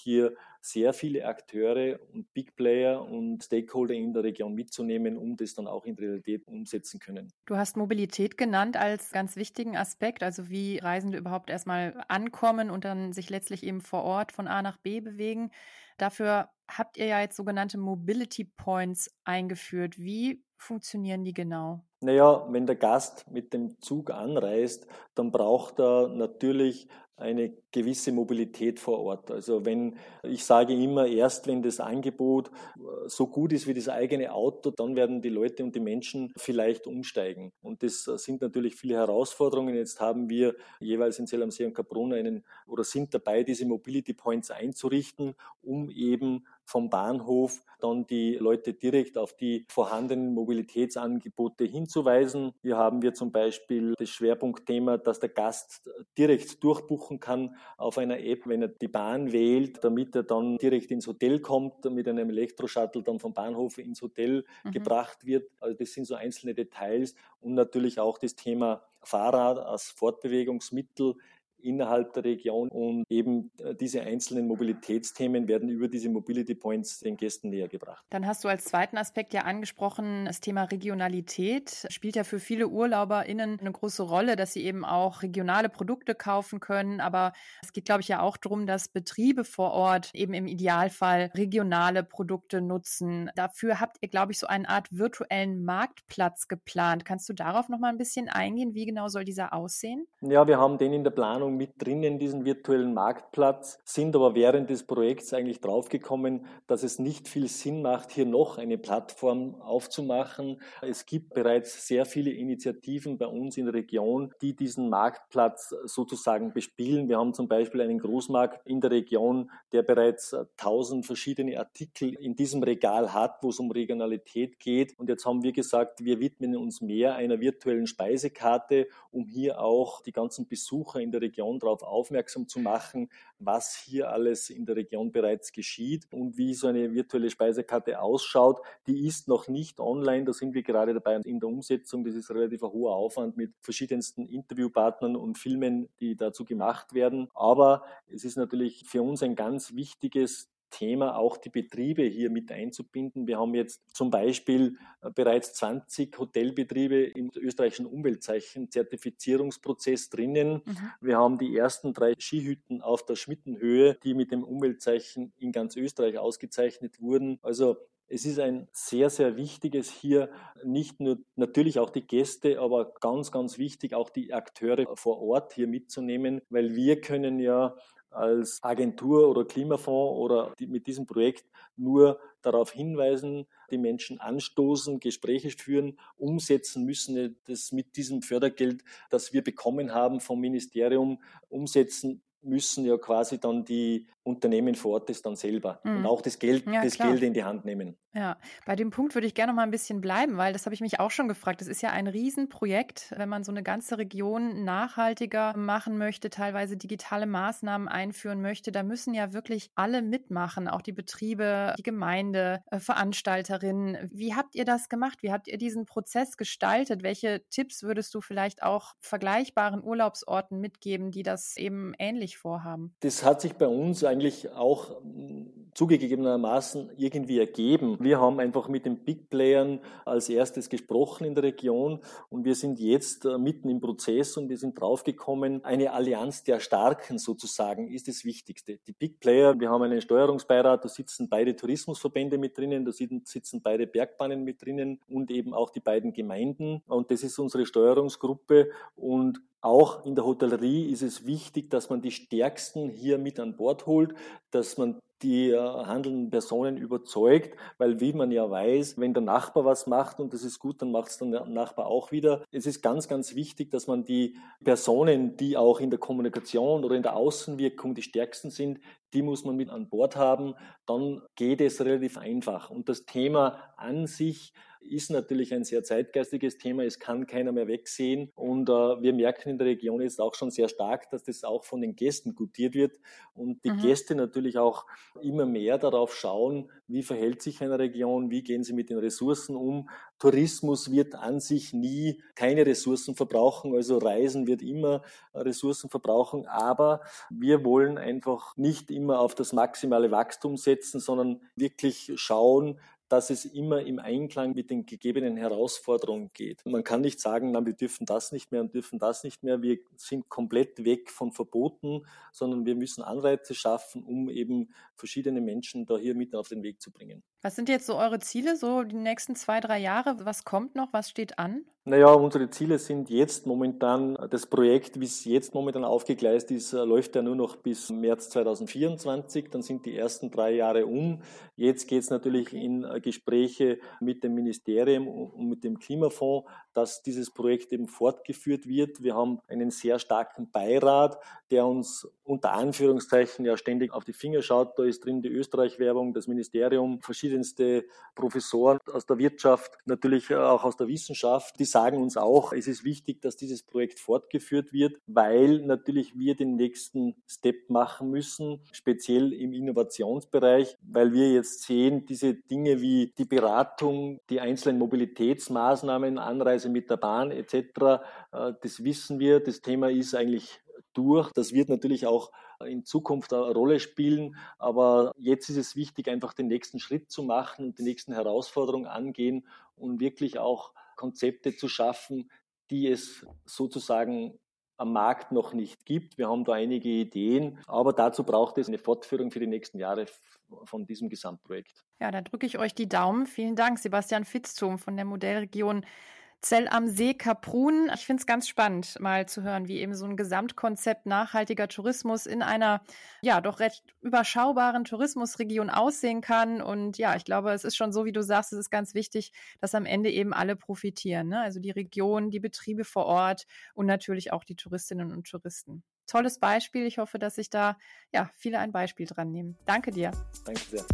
Speaker 7: sehr viele Akteure und Big Player und Stakeholder in der Region mitzunehmen, um das dann auch in Realität umsetzen können.
Speaker 3: Du hast Mobilität genannt als ganz wichtigen Aspekt, also wie Reisende überhaupt erstmal ankommen und dann sich letztlich eben vor Ort von A nach B bewegen. Dafür habt ihr ja jetzt sogenannte Mobility Points eingeführt. Wie funktionieren die genau?
Speaker 7: Naja, wenn der Gast mit dem Zug anreist, dann braucht er natürlich eine gewisse Mobilität vor Ort. Also wenn, ich sage immer, erst wenn das Angebot so gut ist wie das eigene Auto, dann werden die Leute und die Menschen vielleicht umsteigen. Und das sind natürlich viele Herausforderungen. Jetzt haben wir jeweils in Zell am See und Kaprun einen oder sind dabei, diese Mobility Points einzurichten, um eben vom Bahnhof dann die Leute direkt auf die vorhandenen Mobilitätsangebote hinzuweisen. Hier haben wir zum Beispiel das Schwerpunktthema, dass der Gast direkt durchbuchen kann auf einer App, wenn er die Bahn wählt, damit er dann direkt ins Hotel kommt, mit einem Elektroshuttle dann vom Bahnhof ins Hotel mhm. gebracht wird. Also das sind so einzelne Details und natürlich auch das Thema Fahrrad als Fortbewegungsmittel innerhalb der Region und eben diese einzelnen Mobilitätsthemen werden über diese Mobility Points den Gästen näher gebracht.
Speaker 3: Dann hast du als zweiten Aspekt ja angesprochen, das Thema Regionalität spielt ja für viele UrlauberInnen eine große Rolle, dass sie eben auch regionale Produkte kaufen können, aber es geht, glaube ich, ja auch darum, dass Betriebe vor Ort eben im Idealfall regionale Produkte nutzen. Dafür habt ihr, glaube ich, so eine Art virtuellen Marktplatz geplant. Kannst du darauf noch mal ein bisschen eingehen? Wie genau soll dieser aussehen?
Speaker 7: Ja, wir haben den in der Planung mit drinnen, diesen virtuellen Marktplatz, sind aber während des Projekts eigentlich draufgekommen, dass es nicht viel Sinn macht, hier noch eine Plattform aufzumachen. Es gibt bereits sehr viele Initiativen bei uns in der Region, die diesen Marktplatz sozusagen bespielen. Wir haben zum Beispiel einen Großmarkt in der Region, der bereits tausend verschiedene Artikel in diesem Regal hat, wo es um Regionalität geht. Und jetzt haben wir gesagt, wir widmen uns mehr einer virtuellen Speisekarte, um hier auch die ganzen Besucher in der Region darauf aufmerksam zu machen, was hier alles in der Region bereits geschieht und wie so eine virtuelle Speisekarte ausschaut. Die ist noch nicht online, da sind wir gerade dabei in der Umsetzung. Das ist relativ ein hoher Aufwand mit verschiedensten Interviewpartnern und Filmen, die dazu gemacht werden. Aber es ist natürlich für uns ein ganz wichtiges Thema, auch die Betriebe hier mit einzubinden. Wir haben jetzt zum Beispiel bereits zwanzig Hotelbetriebe im österreichischen Umweltzeichen-Zertifizierungsprozess drinnen. Mhm. Wir haben die ersten drei Skihütten auf der Schmittenhöhe, die mit dem Umweltzeichen in ganz Österreich ausgezeichnet wurden. Also es ist ein sehr, sehr wichtiges hier, nicht nur natürlich auch die Gäste, aber ganz, ganz wichtig auch die Akteure vor Ort hier mitzunehmen, weil wir können ja als Agentur oder Klimafonds oder die mit diesem Projekt nur darauf hinweisen, die Menschen anstoßen, Gespräche führen, umsetzen müssen, das mit diesem Fördergeld, das wir bekommen haben vom Ministerium, umsetzen müssen ja quasi dann die Unternehmen vor Ort das dann selber mhm. und auch das Geld, ja, das Geld in die Hand nehmen.
Speaker 3: Ja, bei dem Punkt würde ich gerne noch mal ein bisschen bleiben, weil das habe ich mich auch schon gefragt. Das ist ja ein Riesenprojekt, wenn man so eine ganze Region nachhaltiger machen möchte, teilweise digitale Maßnahmen einführen möchte. Da müssen ja wirklich alle mitmachen, auch die Betriebe, die Gemeinde, äh, Veranstalterinnen. Wie habt ihr das gemacht? Wie habt ihr diesen Prozess gestaltet? Welche Tipps würdest du vielleicht auch vergleichbaren Urlaubsorten mitgeben, die das eben ähnlich vorhaben?
Speaker 7: Das hat sich bei uns eigentlich auch zugegebenermaßen irgendwie ergeben. Wir haben einfach mit den Big Playern als erstes gesprochen in der Region und wir sind jetzt mitten im Prozess und wir sind draufgekommen, eine Allianz der Starken sozusagen ist das Wichtigste. Die Big Player, wir haben einen Steuerungsbeirat, da sitzen beide Tourismusverbände mit drinnen, da sitzen beide Bergbahnen mit drinnen und eben auch die beiden Gemeinden und das ist unsere Steuerungsgruppe und auch in der Hotellerie ist es wichtig, dass man die Stärksten hier mit an Bord holt, dass man die äh, handelnden Personen überzeugt, weil wie man ja weiß, wenn der Nachbar was macht und das ist gut, dann macht es dann der Nachbar auch wieder. Es ist ganz, ganz wichtig, dass man die Personen, die auch in der Kommunikation oder in der Außenwirkung die stärksten sind, die muss man mit an Bord haben. Dann geht es relativ einfach. Und das Thema an sich ist natürlich ein sehr zeitgeistiges Thema. Es kann keiner mehr wegsehen. Und äh, wir merken in der Region jetzt auch schon sehr stark, dass das auch von den Gästen gutiert wird. Und die mhm. Gäste natürlich auch immer mehr darauf schauen, wie verhält sich eine Region, wie gehen sie mit den Ressourcen um, Tourismus wird an sich nie keine Ressourcen verbrauchen, also Reisen wird immer Ressourcen verbrauchen, aber wir wollen einfach nicht immer auf das maximale Wachstum setzen, sondern wirklich schauen, dass es immer im Einklang mit den gegebenen Herausforderungen geht. Man kann nicht sagen, na, wir dürfen das nicht mehr und dürfen das nicht mehr. Wir sind komplett weg von Verboten, sondern wir müssen Anreize schaffen, um eben verschiedene Menschen da hier mit auf den Weg zu bringen.
Speaker 3: Was sind jetzt so eure Ziele, so die nächsten zwei, drei Jahre? Was kommt noch? Was steht an?
Speaker 7: Naja, unsere Ziele sind jetzt momentan, das Projekt, wie es jetzt momentan aufgegleist ist, läuft ja nur noch bis März zwanzig vierundzwanzig. Dann sind die ersten drei Jahre um. Jetzt geht es natürlich in Gespräche mit dem Ministerium und mit dem Klimafonds, dass dieses Projekt eben fortgeführt wird. Wir haben einen sehr starken Beirat, der uns unter Anführungszeichen ja ständig auf die Finger schaut. Da ist drin die Österreich-Werbung, das Ministerium, verschiedenste Professoren aus der Wirtschaft, natürlich auch aus der Wissenschaft. Die sagen uns auch, es ist wichtig, dass dieses Projekt fortgeführt wird, weil natürlich wir den nächsten Step machen müssen, speziell im Innovationsbereich, weil wir jetzt sehen, diese Dinge wie die Beratung, die einzelnen Mobilitätsmaßnahmen, Anreise mit der Bahn et cetera, das wissen wir, das Thema ist eigentlich durch. Das wird natürlich auch in Zukunft eine Rolle spielen, aber jetzt ist es wichtig, einfach den nächsten Schritt zu machen und die nächsten Herausforderungen angehen und wirklich auch Konzepte zu schaffen, die es sozusagen am Markt noch nicht gibt. Wir haben da einige Ideen, aber dazu braucht es eine Fortführung für die nächsten Jahre von diesem Gesamtprojekt.
Speaker 3: Ja, da drücke ich euch die Daumen. Vielen Dank, Sebastian Vitzthum von der Modellregion Zell am See Kaprun. Ich finde es ganz spannend, mal zu hören, wie eben so ein Gesamtkonzept nachhaltiger Tourismus in einer ja doch recht überschaubaren Tourismusregion aussehen kann. Und ja, ich glaube, es ist schon so, wie du sagst, es ist ganz wichtig, dass am Ende eben alle profitieren, ne? Also die Region, die Betriebe vor Ort und natürlich auch die Touristinnen und Touristen. Tolles Beispiel. Ich hoffe, dass sich da ja viele ein Beispiel dran nehmen. Danke dir.
Speaker 7: Danke sehr.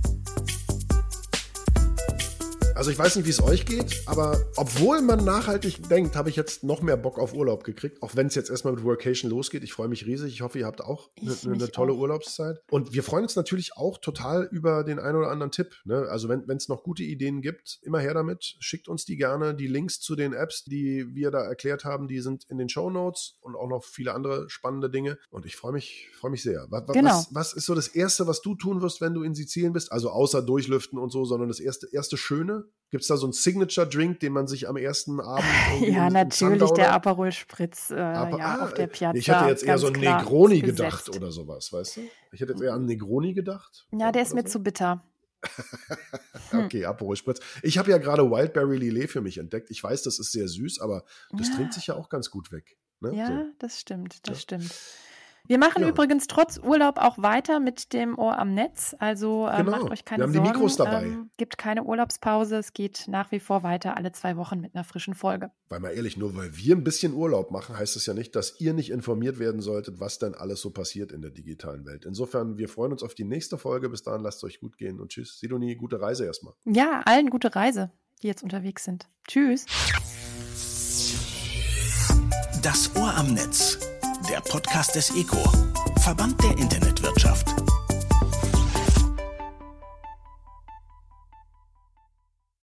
Speaker 2: Also ich weiß nicht, wie es euch geht, aber obwohl man nachhaltig denkt, habe ich jetzt noch mehr Bock auf Urlaub gekriegt, auch wenn es jetzt erstmal mit Workation losgeht. Ich freue mich riesig. Ich hoffe, ihr habt auch eine, eine tolle auch. Urlaubszeit. Und wir freuen uns natürlich auch total über den einen oder anderen Tipp, ne? Also wenn es noch gute Ideen gibt, immer her damit. Schickt uns die gerne. Die Links zu den Apps, die wir da erklärt haben, die sind in den Shownotes und auch noch viele andere spannende Dinge. Und ich freue mich, freue mich sehr. Was,
Speaker 3: genau.
Speaker 2: was, was ist so das Erste, was du tun wirst, wenn du in Sizilien bist? Also außer durchlüften und so, sondern das erste, erste Schöne? Gibt es da so einen Signature-Drink, den man sich am ersten Abend
Speaker 3: ja, natürlich der Aperol Spritz äh,
Speaker 2: Aber,
Speaker 3: ja,
Speaker 2: ah,
Speaker 3: auf der Piazza.
Speaker 2: Ich hätte jetzt eher so einen
Speaker 3: klar,
Speaker 2: Negroni gedacht oder sowas, weißt du? Ich hätte jetzt eher an Negroni gedacht.
Speaker 3: Ja, der ist mir
Speaker 2: so.
Speaker 3: zu bitter.
Speaker 2: Okay, Aperol Spritz. Ich habe ja gerade Wildberry Lillet für mich entdeckt. Ich weiß, das ist sehr süß, aber das
Speaker 3: ja.
Speaker 2: trinkt sich ja auch ganz gut weg. Ne?
Speaker 3: Ja,
Speaker 2: so.
Speaker 3: das stimmt, das
Speaker 2: ja.
Speaker 3: stimmt. Wir machen
Speaker 2: ja.
Speaker 3: übrigens trotz Urlaub auch weiter mit dem Ohr am Netz. Also äh,
Speaker 2: genau.
Speaker 3: macht euch keine
Speaker 2: Wir haben
Speaker 3: Sorgen.
Speaker 2: Die Mikros dabei.
Speaker 3: Ähm, gibt keine Urlaubspause. Es geht nach wie vor weiter alle zwei Wochen mit einer frischen Folge.
Speaker 2: Weil mal ehrlich, nur weil wir ein bisschen Urlaub machen, heißt es ja nicht, dass ihr nicht informiert werden solltet, was denn alles so passiert in der digitalen Welt. Insofern, wir freuen uns auf die nächste Folge. Bis dahin, lasst es euch gut gehen und tschüss. Sidonie, gute Reise erstmal.
Speaker 3: Ja, allen gute Reise, die jetzt unterwegs sind. Tschüss.
Speaker 1: Das Ohr am Netz, der Podcast des E C O, Verband der Internetwirtschaft.